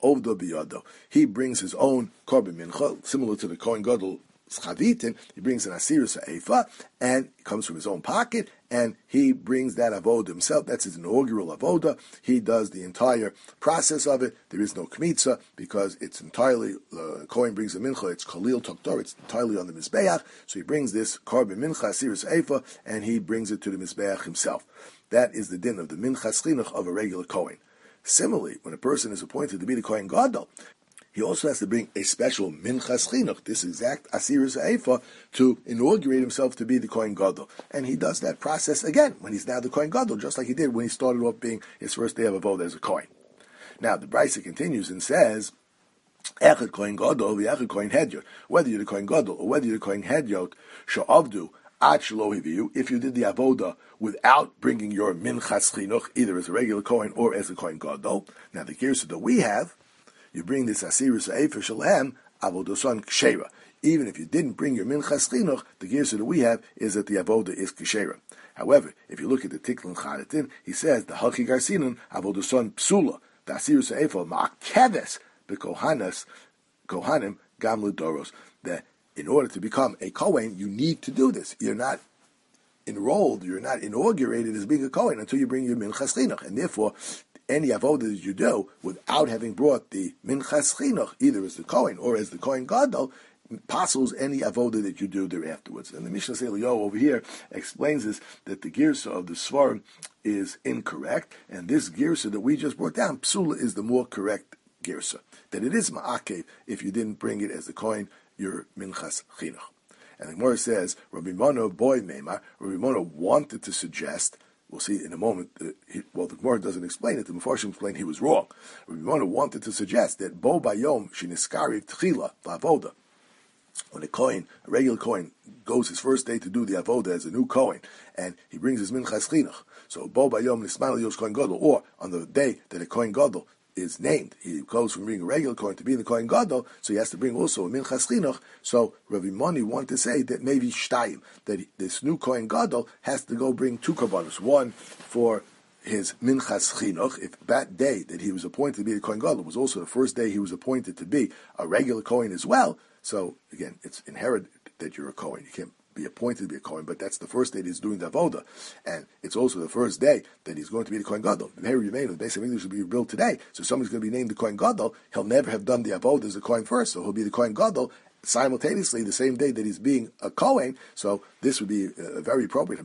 he brings his own carbon mincha, similar to the Kohen Gadol Chavitin. He brings an asiris eifa, and it comes from his own pocket, and he brings that avoda himself. That's his inaugural avoda. He does the entire process of it. There is no kmitza, because it's entirely, uh, Kohen brings a mincha, it's kalil toktor, it's entirely on the mizbeach, so he brings this carbon mincha, asiris eifa, and he brings it to the mizbeach himself. That is the din of the minchas chinuch of a regular Kohen. Similarly, when a person is appointed to be the Kohen Gadol, he also has to bring a special minchas chinuch, this exact asiris eifa, to inaugurate himself to be the Kohen Gadol. And he does that process again when he's now the Kohen Gadol, just like he did when he started off being his first day of avodah as a Kohen. Now, the Brisa continues and says, Echad Kohen Gadol, v'echad Kohen Hedyot. Whether you're the Kohen Gadol or whether you're the Kohen Hedyot, sha'avdu, if you did the avoda without bringing your minchas chinuch, either as a regular Kohen or as a Kohen Gadol. Now the girsa that we have, you bring this asiris eifer shalem avodosan kshera. Even if you didn't bring your minchas chinuch, the girsa that we have is that the avoda is kshera. However, if you look at the Tiklin Charatin, he says the haki garsinun avodosan psula, the asiris eifer ma'akeves bekohanas kohanim gam ledoros. The In order to become a Kohen, you need to do this. You're not enrolled, you're not inaugurated as being a Kohen until you bring your minchas chinuch. And therefore, any avodah that you do without having brought the minchas chinuch, either as the Kohen or as the Kohen Gadol, passes any avodah that you do there afterwards. And the Mishnah Selio over here explains this, that the girsa of the Svarim is incorrect, and this girsa that we just brought down, psula, is the more correct girsa. That it is ma'akev if you didn't bring it as the Kohen, your minchas chinuch. And the Gemara says, Rabbi Mono boy meimar, Rabbi Mono wanted to suggest, we'll see in a moment, uh, he, well, the Gemara doesn't explain it, the Mefarshim explain he was wrong. Rabbi Mono wanted to suggest that bo bayom shiniskariv tchila la'avoda, when a Kohen, a regular Kohen, goes his first day to do the avoda as a new Kohen, and he brings his minchas chinuch, so bo bayom nisman yos Kohen Gadol, or on the day that a Kohen Gadol is named, he goes from being a regular Kohen to being the Kohen Gadol, so he has to bring also a minchas chinuch. So Rabbi Moni wanted to say that maybe shtayim, that this new Kohen Gadol has to go bring two korbanos, one for his minchas chinuch, if that day that he was appointed to be the Kohen Gadol was also the first day he was appointed to be a regular Kohen as well. So again, it's inherent that you're a Kohen. You can't be appointed to be a Kohen, but that's the first day that he's doing the avoda, and it's also the first day that he's going to be the Kohen Gadol. The Meir Yemeinu, the basic English will be rebuilt today, so somebody's going to be named the Kohen Gadol. He'll never have done the avoda as a Kohen first, so he'll be the Kohen Gadol simultaneously the same day that he's being a Kohen. So this would be uh, very appropriate.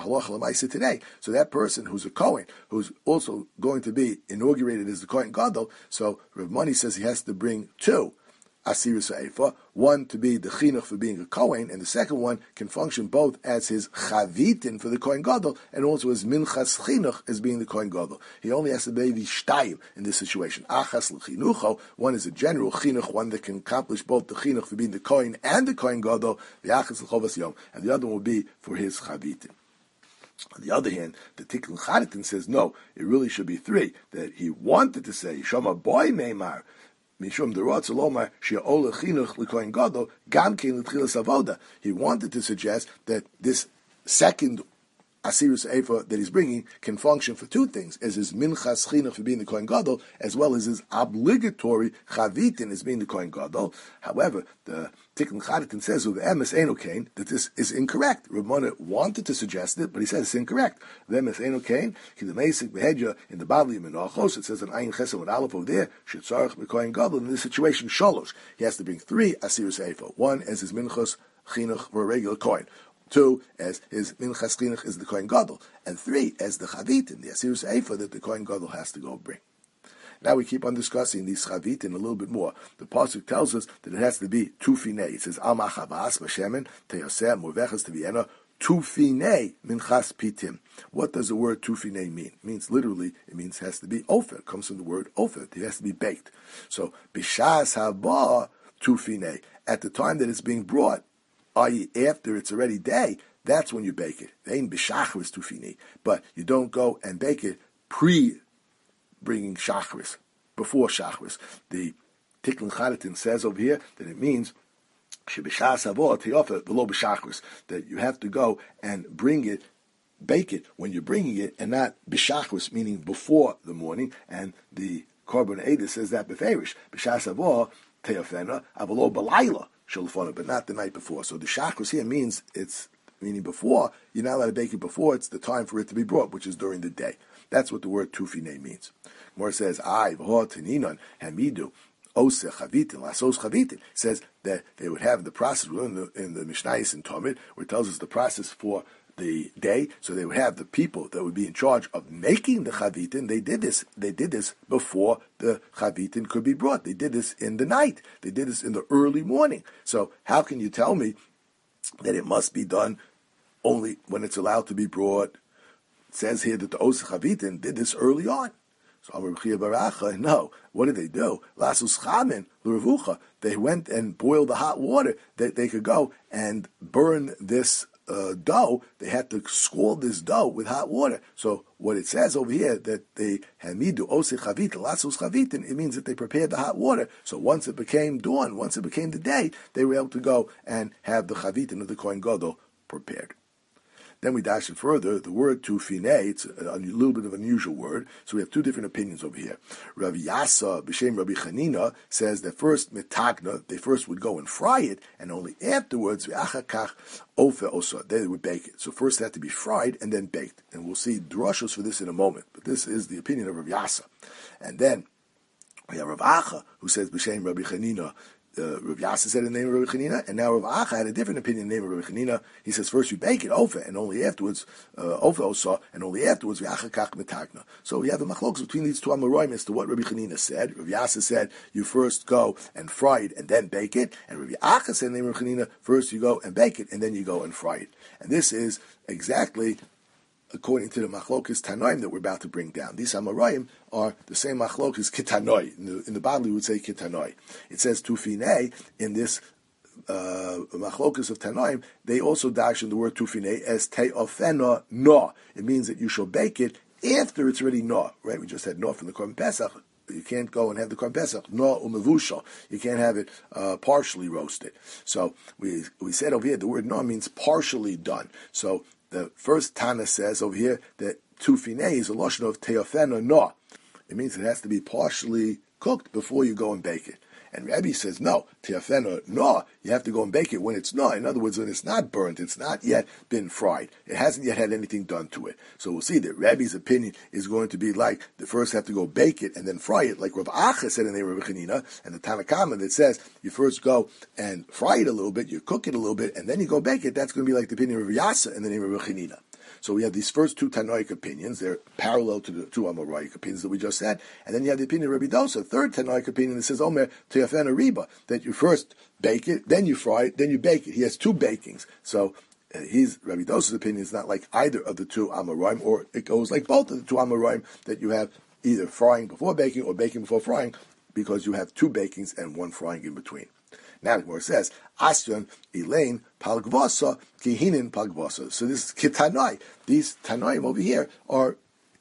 Today, so that person who's a Kohen, who's also going to be inaugurated as the Kohen Gadol, so Rav Moni says he has to bring two asiris eifa, one to be the chinuch for being a Kohen, and the second one can function both as his chavitin for the Kohen Gadol, and also as minchas chinuch as being the Kohen Gadol. He only has to be the shtayim in this situation. Achas l'chinucho, one is a general chinuch, one that can accomplish both the chinuch for being the Kohen and the Kohen Gadol, the achas l'chovas yom, and the other one will be for his chavitin. On the other hand, the Tikkun Charitin says, no, it really should be three, that he wanted to say, Shama boy meimar, Mishum derotz lomar she'ola chinuch l'kohen gadol gam kein l'tchilas avoda. He wanted to suggest that this second Asirus Eifa that he's bringing can function for two things, as his minchas chinuch for being the Kohen Gadol, as well as his obligatory chavitin as being the Kohen Gadol. However, the Tikkun Charitin says with the emes enokain that this is incorrect. Ramona wanted to suggest it, but he says it's incorrect. The emes enokain, the Meisik behedya in the Bavli Menachos, it says an ayin chesed with aleph over there, shetzarich b'Kohen Gadol. In this situation, shalosh, he has to bring three Asirus Eifa. One as his minchas chinuch for a regular Kohen. Two, as his minchas chinuch is the Kohen Gadol, and three, as the chavitin, the Asirus Eifa that the Kohen Gadol has to go bring. Now we keep on discussing these chavitin a little bit more. The pasuk tells us that it has to be tufinei. It says al machavas b'shemen teyaseh muvechas teviena tufinei minchas pitim. What does the word tufinei mean? It means literally, it means it has to be ofer. It comes from the word ofer. It has to be baked. So b'shas haba tufinei. At the time that it's being brought, that is, after it's already day, that's when you bake it. Ain't b'shachris tufini, but you don't go and bake it pre bringing shachris, before shachris. The Tikkun Charitin says over here that it means shebishas havot teyofer below b'shachris, that you have to go and bring it, bake it when you're bringing it, and not b'shachris, meaning before the morning. And the Korban Eidah says that beferish b'shas havot teyofena avolo b'layla. But not the night before. So the shachris here means it's meaning before. You're not allowed to bake it before. It's the time for it to be brought, which is during the day. That's what the word tufine means. Gemara says, "I v'ho teninon hamidu ose chavitin lasos chavitin." Says that they would have the process in the in the Mishnayos and Talmud, where it tells us the process for the day. So they would have the people that would be in charge of making the chavitin. They did this. They did this before the chavitin could be brought. They did this in the night. They did this in the early morning. So how can you tell me that it must be done only when it's allowed to be brought? It says here that the Os chavitin did this early on. So Amar B'chia Baracha, no. What did they do? Lasus chamin l'revucha. They went and boiled the hot water that they could go and burn this Uh, dough. They had to scald this dough with hot water. So what it says over here, that they hamidu osi chavit lasus chavitin, it means that they prepared the hot water. So once it became dawn, once it became the day, they were able to go and have the chavitin of the Kohen Gadol prepared. Then we dash it further. The word tufine, it's a, a little bit of an unusual word. So we have two different opinions over here. Rav Yasa, b'shem Rabbi Chanina, says that first metagna, they first would go and fry it, and only afterwards, v'achakach ofe osa, they would bake it. So first it had to be fried and then baked. And we'll see drashos for this in a moment. But this is the opinion of Rav Yasa. And then we have Rav Acha, who says b'shem Rabbi Chanina, Uh, Rav Yasa said in the name of Rabbi Chanina, and now Rav Acha had a different opinion in the name of Rabbi Chanina. He says first you bake it, ofa, and only afterwards, uh, ofa osa, and only afterwards, v'acha kach metagna. So we have a machlokes between these two amoraim as to what Rabbi Chanina said. Rav Yasa said you first go and fry it and then bake it, and Rabbi Acha said in the name of Rabbi Chanina, first you go and bake it and then you go and fry it. And this is exactly according to the machlokes tanoim that we're about to bring down. These amoraim are the same machlokes kitanoi. In the, in the Bible, we would say kitanoi. It says tufine in this uh, machlokes of tanoim. They also dash in the word tufine as teofena no. It means that you shall bake it after it's already no. Right? We just had no from the Korban Pesach. You can't go and have the Korban Pesach no umevushal. You can't have it uh, partially roasted. So we we said over here the word no means partially done. So the first Tana says over here that tufine is a loshon of teofena no. It means it has to be partially cooked before you go and bake it. And Rabbi says, no, teofena no, you have to go and bake it when it's no. In other words, when it's not burnt, it's not yet been fried. It hasn't yet had anything done to it. So we'll see that Rabbi's opinion is going to be like, the first have to go bake it and then fry it, like Rav Acha said in the Rav Chanina, and the Tanna Kama that says, you first go and fry it a little bit, you cook it a little bit, and then you go bake it. That's going to be like the opinion of Rav Yasa in the name of Rav Chanina. So we have these first two Tanoic opinions. They're parallel to the two Amoraic opinions that we just said. And then you have the opinion of Rabbi Dosa, third Tanoic opinion that says, Omer Teofena Riba, that you first bake it, then you fry it, then you bake it. He has two bakings. So uh, his, Rabbi Dosa's opinion is not like either of the two Amoraim, or it goes like both of the two Amoraim, that you have either frying before baking or baking before frying, because you have two bakings and one frying in between. Now, where it says, Asyon, Elaine, Palgvasa, Kihinin, Palgvasa. So this is Kitanoi. These Tanoim over here are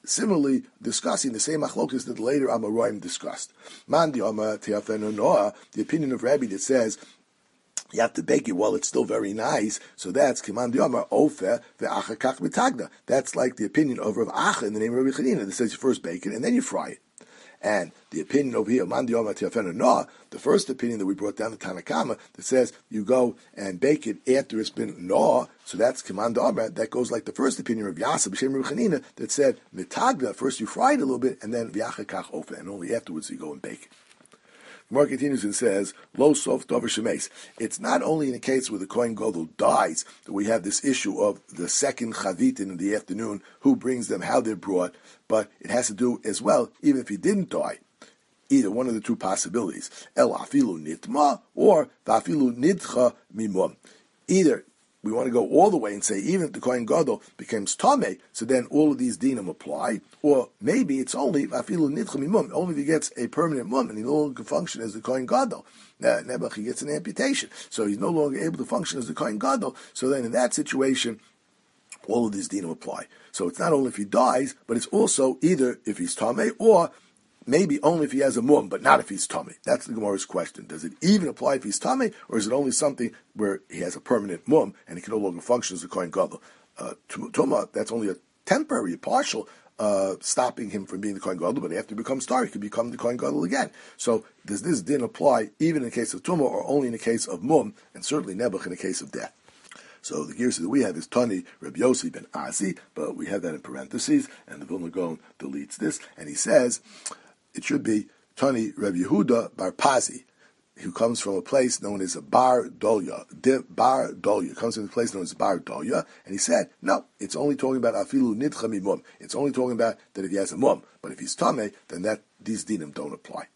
similarly discussing the same machlokas that later Amoraim discussed. Man di Amar Te'afenu Noah, the opinion of Rabbi that says you have to bake it while it's still very nice, so that's Kiman di Amar Ofer ve'achar kach mitagda. That's like the opinion of Rav Acha in the name of Rabbi Chanina that says you first bake it and then you fry it. And the opinion over here, Man di Amar Te'afenu Noah, the first opinion that we brought down, the Tanakama, that says you go and bake it after it's been Noah, so that's Kiman di Amar. That goes like the first opinion of Yasa b'shem Rabbi Chanina that said mitagda, first you fry it a little bit and then ve'achar kach ofer, and only afterwards you go and bake it. Gemara continues and says, Lo sof dover shemes. It's not only in a case where the Kohen Gadol dies that we have this issue of the second chavitin in the afternoon, who brings them, how they're brought, but it has to do as well, even if he didn't die. Either one of the two possibilities. El afilu nitma or vafilu nidcha mimum. Either we want to go all the way and say, even if the Kohen Gadol becomes Tameh, so then all of these dinim apply, or maybe it's only afilu nidcha mimum, only if he gets a permanent mum and he no longer can function as the Kohen Gadol. Now, Nebuch, he gets an amputation, so he's no longer able to function as the Kohen Gadol, so then in that situation, all of these dinim apply. So it's not only if he dies, but it's also either if he's Tameh, or maybe only if he has a mum, but not if he's tummy. That's the Gemara's question. Does it even apply if he's tummy, or is it only something where he has a permanent mum and he can no longer function as a Kohen Gadol? Uh, Tuma, that's only a temporary, a partial, uh, stopping him from being the Kohen Gadol, but after he becomes star, he can become the Kohen Gadol again. So does this din apply even in the case of Tuma, or only in the case of mum, and certainly Nebuch in the case of death? So the gears that we have is Tani Reb Yossi ben Azi, but we have that in parentheses, and the Vilna Gaon deletes this, and he says it should be Tani Reb Yehuda bar Pazi, who comes from a place known as Bar Dolya. Bar Dolya comes from a place known as Bar Dolya, and he said, no, it's only talking about Afilu Nidcha Mimum. It's only talking about that if he has a mum, but if he's Tameh, then that these dinim don't apply.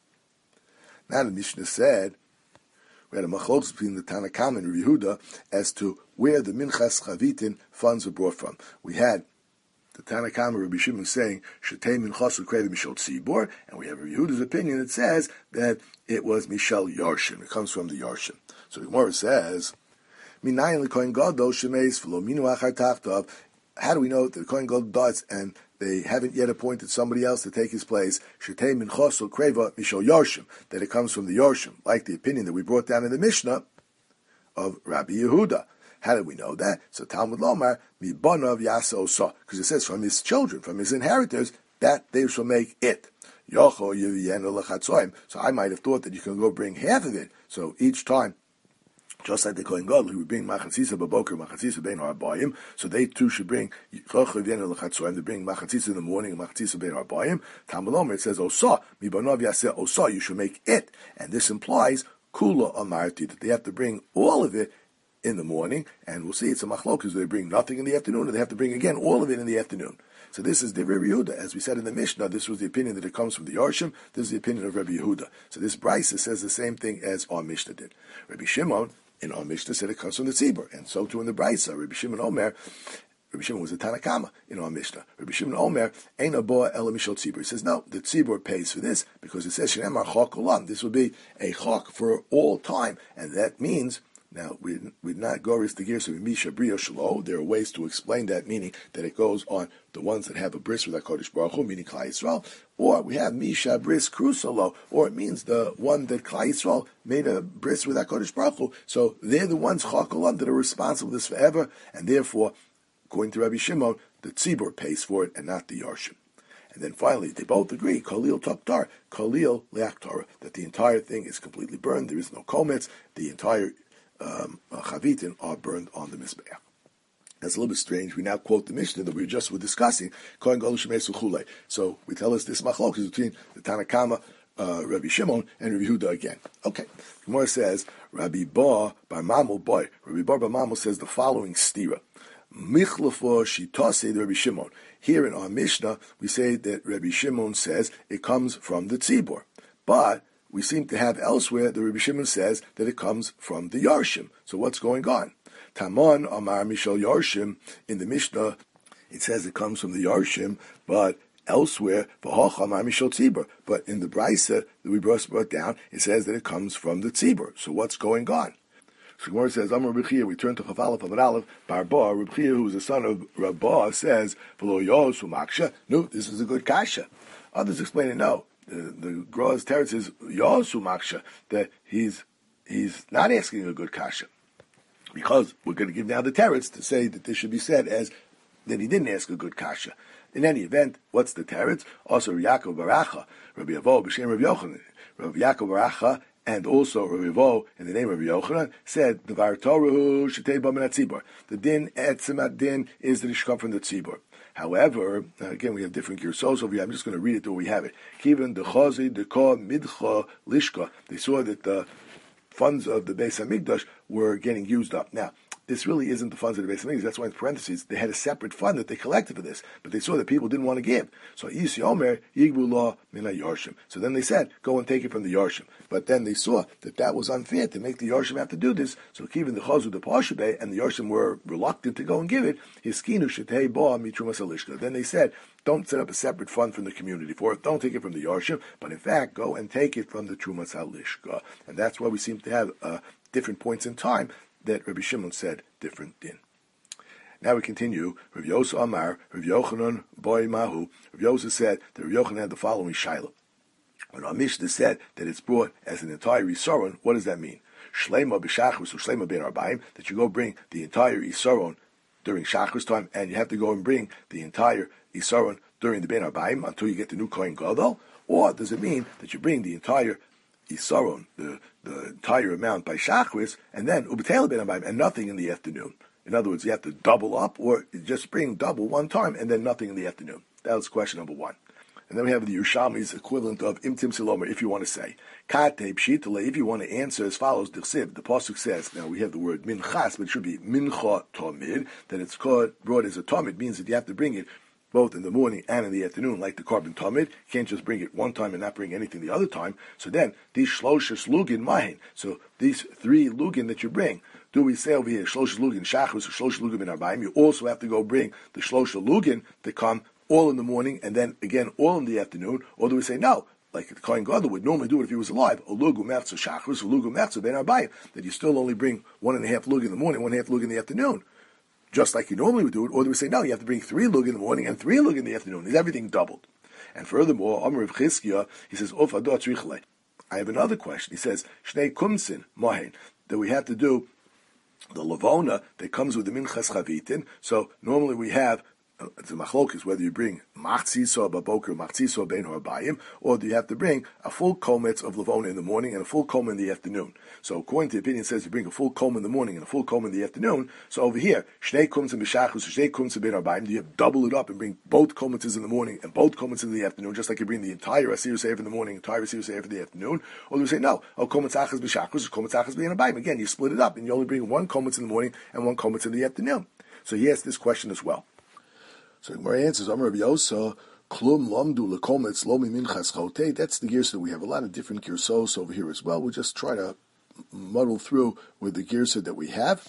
Now the Mishnah said, we had a machlokes between the Tanakam and Reb Yehuda as to where the Minchas Chavitin funds were brought from. We had the Tanakam Rabbi Shimon saying Shetei Minchas Ukrevi Mishal Tzibor, and we have Reb Yehuda's opinion that says that it was Mishal Yarshim. It comes from the Yarshim. So the Gemara says, Minayin leKohen Gadol shemeis v'lo minu achar tachtav. How do we know that the Kohen Gadol dies and they haven't yet appointed somebody else to take his place? Shetei Minchas Ukreva Mishal Yarshim, that it comes from the Yarshim, like the opinion that we brought down in the Mishnah of Rabbi Yehuda. How did we know that? So Talmud Lomar, mi banav yasa osa, because it says from his children, from his inheritors, that they shall make it. Yocho yiviyenu lechatzoim. So I might have thought that you can go bring half of it. So each time, just like the Kohen Gadol, who would bring machatzisa b'boker, machatzisa bein harbayim, so they too should bring yocho yiviyenu lechatzoim. They bring machatzisa in the morning and machatzisa bein harbayim. Talmud Lomar, it says osa, mi banav yasa osa. You should make it, and this implies kula amarti, that they have to bring all of it in the morning, and we'll see it's a machlokas. They bring nothing in the afternoon, and they have to bring again all of it in the afternoon. So this is the Rebbe Yehuda, as we said in the Mishnah. This was the opinion that it comes from the Yarshim. This is the opinion of Rebbe Yehuda. So this Brisa says the same thing as our Mishnah did. Rebbe Shimon in our Mishnah said it comes from the Tzibur, and so too in the Brisa. Rebbe Shimon Omer, Rebbe Shimon was a Tanakama in our Mishnah. Rebbe Shimon Omer ein aboa ela mishal Tzibur. He says no, the Tzibur pays for this because it says shenemar chok olam. This would be a chok for all time, and that means. Now, we we not go as the gears of Misha Brio Shalo. There are ways to explain that, meaning that it goes on the ones that have a bris with HaKadosh Baruch Hu, meaning Klal Yisrael, or we have Misha Bris Krusalo, or it means the one that Klal Yisrael made a bris with HaKadosh Baruch Hu. So they're the ones Chakolam that are responsible for this forever, and therefore, according to Rabbi Shimon, the Tzibur pays for it and not the Yarshim. And then finally, they both agree, Kalil Taktar, Kalil Leaktar, that the entire thing is completely burned. There is no komets. The entire Um, chavitin are burned on the mizbeach. That's a little bit strange. We now quote the Mishnah that we just were discussing. Kohen Gadol shemeis v'chulei. So we tell us this machlok is between the Tanakama, uh, Rabbi Shimon, and Rabbi Yehuda again. Okay. Gemara says Rabbi Bar Bar Mamul boy. Rabbi Bar Bar Mamul says the following stira. Michlafo shitase the Rabbi Shimon. Here in our Mishnah, we say that Rabbi Shimon says it comes from the tzibur, but we seem to have elsewhere the Rabbi Shimon says that it comes from the Yarshim. So what's going on? Tamon Amar Mishal Yarshim, in the Mishnah, it says it comes from the Yarshim, but elsewhere, V'hoch Amar Mishal Tzibur. But in the Brisa that we brought down, it says that it comes from the Tzibur. So what's going on? So Gemara says, Amar Reb Chia, we turn to Chaf Aleph Amar Aleph, Barba, Reb Chia, who is the son of Rabba, says, V'lo yosu maksha. No, this is a good kasha. Others explain it, no. The, the Gra's teretz is yosu maksha, that he's he's not asking a good kasha. Because we're going to give now the teretz to say that this should be said as that he didn't ask a good kasha. In any event, what's the teretz? Also, Yaakov Baracha, Rabbi Avo, B'Shem Rabbi Yochanan, Rabbi Yaakov Baracha, and also Rabbi Avo, in the name of Rabbi Yochanan, said, the Vartoru Shetei B'Min HaTzibor. The din, Etzemat din, is that it should come from the Tzibor. However, again, we have different girsos over here. I'm just going to read it till we have it. Kivan dechazi deka midcha lishka. They saw that the funds of the Beis Hamikdash were getting used up. Now, this really isn't the funds of the Beis Hamikdash. That's why in parentheses they had a separate fund that they collected for this, but they saw that people didn't want to give. So Yisi Omer Yigbu Law Mina Yarshim. So then they said, go and take it from the Yarshim. But then they saw that that was unfair to make the Yarshim have to do this. So even the Chazu the Pashabay and the Yarshim were reluctant to go and give it. Hiskinu Shetei Ba Mitrumas Alishka. Then they said, don't set up a separate fund from the community for it. Don't take it from the Yarshim, but in fact, go and take it from the Trumas Alishka. And that's why we seem to have uh, different points in time that Rabbi Shimon said different din. Now we continue. Rav Yosa Amar, Rav Yochanan Boy Mahu. Rav Yosa said that Rav Yochanan had the following shaila. When our Mishnah said that it's brought as an entire Yisroon, what does that mean? Shleima b'shachris or Shleima ben Arbaim, that you go bring the entire Yisroon during Shachris time, and you have to go and bring the entire Yisroon during the Ben Arbaim until you get the new Kohen Gadol? Or does it mean that you bring the entire Yisroon, the, the entire amount by Shachris, and then Ubetel Ben Arbaim, and nothing in the afternoon? In other words, you have to double up, or just bring double one time, and then nothing in the afternoon. That was question number one. And then we have the Yerushalmi's equivalent of Imtim Silomer, if you want to say. Kate Pshitale, if you want to answer as follows, the Pasuk says, now we have the word Minchas, but it should be Mincha Tomid, that it's called, brought as a Tomid, means that you have to bring it both in the morning and in the afternoon, like the carbon Tomid. You can't just bring it one time and not bring anything the other time. So then, these Shloshes Lugin Mahin, so these three Lugin that you bring, do we say over here, Shloshes Lugin Shachris or Shloshes Lugin Ben Arbaim, you also have to go bring the Shloshes Lugin to come all in the morning, and then again all in the afternoon, or do we say no, like the Kohen Gadol would normally do it if he was alive, Olugu Mertzu Shachris, Olugu Mertzu Ben Arbaim, that you still only bring one and a half lug in the morning, one half lug in the afternoon, just like you normally would do it, or do we say no, you have to bring three lug in the morning and three lug in the afternoon? Is everything doubled? And furthermore, Amar of Chizkiah, he says, Of Adot Richle. I have another question. He says, Shnei Kumsin Mohen, that we have to do the Lavona that comes with the Minchas Chavitin. So normally we have it's a machlokes whether you bring machziso baboker, machziso bein harbayim, or do you have to bring a full kometz of lavona in the morning and a full koma in the afternoon. So according to the opinion, it says you bring a full koma in the morning and a full koma in the afternoon. So over here, shnei kumtzim b'shachus, shnei kumtzim bein harbayim, do you have double it up and bring both kometzes in the morning and both kometzes in the afternoon, just like you bring the entire asir sefer in the morning, entire asir sefer in the afternoon? Or do you say no? Oh, kometz achas b'shachus, kometz achas bein harbayim. Again, you split it up and you only bring one kometz in the morning and one kometz in the afternoon. So he asked this question as well. So Gemara answers, Amar Rabbi Yosa, Klum Lamdu Lekometz Lomi Minchas Chote. That's the girsa that we have a lot of different girsos over here as well. We'll just try to muddle through with the girsa that we have.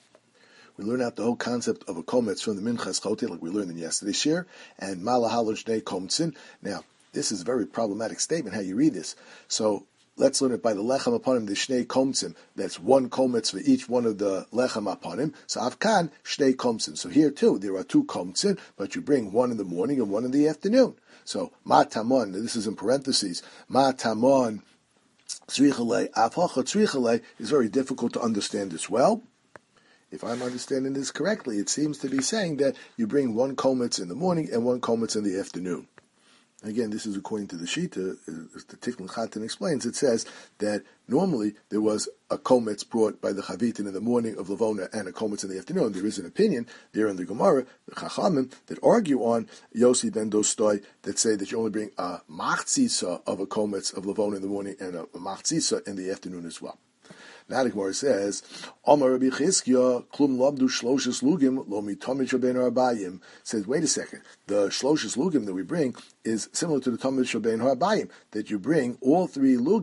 We learn out the whole concept of a kometz from the Minchas Chote, like we learned in yesterday's shir, and Malahal Shnei Kometzin. Now, this is a very problematic statement, how you read this. So, let's learn it by the lechem upon him, the shnei komtzim. That's one kometz for each one of the lechem upon him. So avkan shnei komtzim. So here too, there are two komtzim, but you bring one in the morning and one in the afternoon. So ma tamon, this is in parentheses, ma tamon tzrichalei, avhacha tzrichalei is very difficult to understand as well. If I'm understanding this correctly, it seems to be saying that you bring one kometz in the morning and one kometz in the afternoon. Again, this is according to the Shita, as the Tikkun Chatan explains. It says that normally there was a kometz brought by the Chavitin in the morning of Lavona and a kometz in the afternoon. There is an opinion there in the Gemara, the Chachamim, that argue on Yossi ben Dostoi, that say that you only bring a machzisa of a kometz of Lavona in the morning and a machzisa in the afternoon as well. Now the Gemara says, Amar Rabbi Chizkiah, Klum Labdu Shloshes Lugim, Lo Mitomid Ben Arbayim. Says, wait a second, the Shloshes Lugim that we bring is similar to the Tomid Shaben Harbayim, that you bring all three Lugim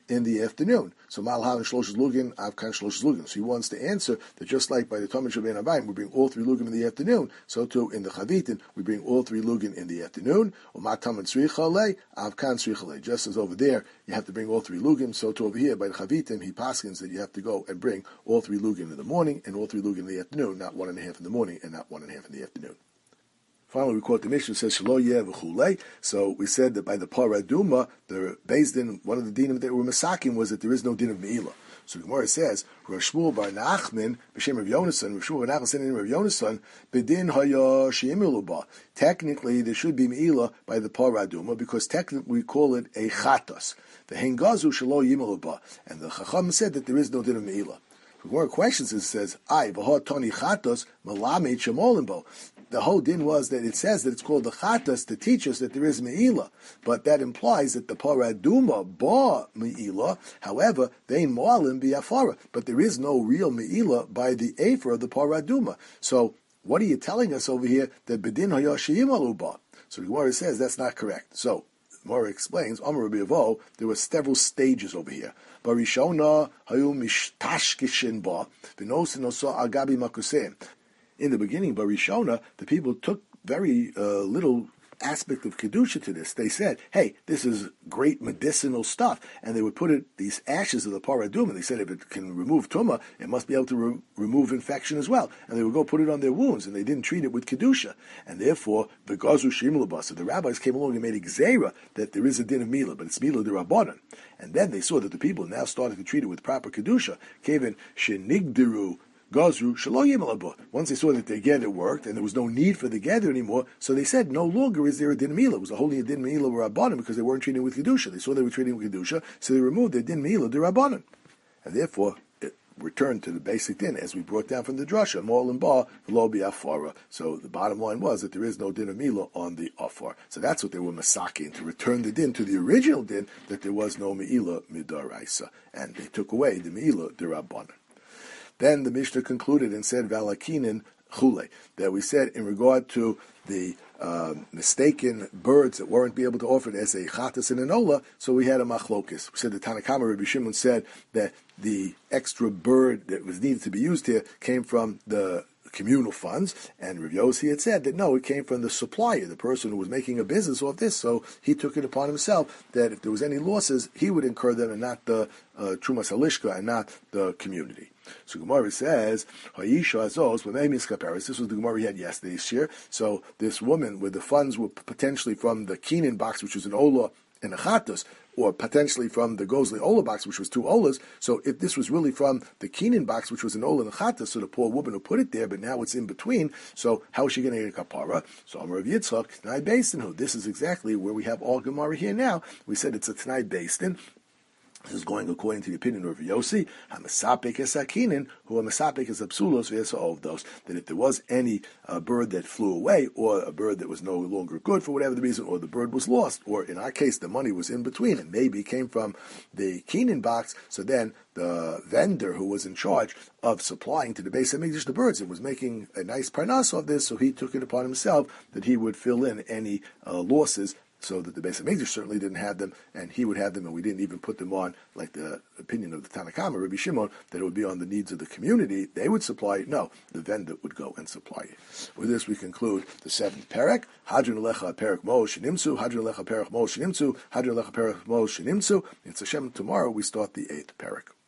in the afternoon. So Malhal and Shlosh Lugin, Avkan Shlosh Lugin. So he wants to answer that just like by the Talmud Shabbat Abayim, we bring all three Lugin in the afternoon, so too in the Chavitin, we bring all three Lugin in the afternoon. Umatam and Sricha Le, Avkan Sricha Le. Just as over there, you have to bring all three Lugin, so too over here by the Chavitim, he paskins that you have to go and bring all three Lugin in the morning and all three Lugin in the afternoon, not one and a half in the morning and not one and a half in the afternoon. Finally, we quote the Mishnah says Shelo Yeh v'chulei. So we said that by the Paraduma, the Beis Din, one of the dinim that were masakim was that there is no din of meila. So the Gemara says Rav Shmuel bar Nachman b'shem Rav Yonasan. Rav Shmuel bar Nachman said in Rav Yonasan bedin haya sheimilu ba. Technically, there should be meila by the Paraduma because technically we call it a chatos. The hengazu shelo yimilu ba, and the Chacham said that there is no din of meila. The Gemara questions and says, "Ay v'ha toni chatos malamed shemolimbo." The whole din was that it says that it's called the chatas to teach us that there is meila, but that implies that the paraduma ba meila. However, they moalim biafara, but there is no real meila by the afer of the paraduma. So, what are you telling us over here that bedin hayashiyim aluba? So the Gemara says that's not correct. So the Gemara explains, Amar Rabbi Avo, there were several stages over here. Barishona hayu mishtashkishin ba v'nosin osa agabi makusein. In the beginning, Barishona, the people took very uh, little aspect of Kedusha to this. They said, hey, this is great medicinal stuff. And they would put it, these ashes of the Paraduma, they said if it can remove Tumah, it must be able to re- remove infection as well. And they would go put it on their wounds, and they didn't treat it with Kedusha. And therefore, the Gazu Shimulabas, so the rabbis came along and made Gzeira that there is a din of Mila, but it's Mila de Rabbanan. And then they saw that the people now started to treat it with proper Kedusha. Kevin Shenigdiru Gazru Shelo Yimalabah. Once they saw that their gather worked and there was no need for the gather anymore, so they said no longer is there a din mila. It was a holy din mila rabbanon because they weren't treating with kedusha. They saw they were treating with kedusha, so they removed their din mila de rabbanon, and therefore it returned to the basic din as we brought down from the drasha mol and ba lo biafara. So the bottom line was that there is no din of mila on the afar. So that's what they were masaking, to return the din to the original din that there was no meila midaraisa, and they took away the meila de rabbanon. Then the Mishnah concluded and said, Valakinin chule, that we said in regard to the uh, mistaken birds that weren't be able to offer it as a chatas and an ola, so we had a machlokis. We said the Tanakama, Rabbi Shimon said that the extra bird that was needed to be used here came from the communal funds, and Rav Yossi had said that no, it came from the supplier, the person who was making a business off this, so he took it upon himself that if there was any losses, he would incur them and not the uh, Trumas Halishka and not the community. So Gemara says, Hayisha Azos, this was the Gemara we had yesterday, year. So this woman, where the funds were potentially from the Kenan box, which was an Ola and a Chatas, or potentially from the Gozli Ola box, which was two Olas. So if this was really from the Kenan box, which was an Ola and a Chatas, so the poor woman who put it there, but now it's in between, so how is she going to get a kapara? So Amar of Yitzchak, Tanai Beistin, this is exactly where we have all Gemara here now. We said it's a Tanai Beistin. This is going according to the opinion of Yossi, Hamasapik is Sakinin, who Hamasapik is Absulos Vesovdos, that if there was any uh, bird that flew away, or a bird that was no longer good for whatever the reason, or the bird was lost, or in our case the money was in between, and maybe it came from the Kenan box, so then the vendor who was in charge of supplying to the Beis HaMikdash the birds and was making a nice parnas of this, so he took it upon himself that he would fill in any uh, losses, so that the Beis HaMikdash certainly didn't have them, and he would have them, and we didn't even put them on, like the opinion of the Tanakama, Rabbi Shimon, that it would be on the needs of the community. They would supply it. No, the vendor would go and supply it. With this, we conclude the seventh parak. Hadron Alecha Parak Mo Shinimtzu, Hadron Alecha Parak Mo Shinimtzu, Hadron Alecha Parak Mo Shinimtzu. It's Hashem. Tomorrow we start the eighth parak.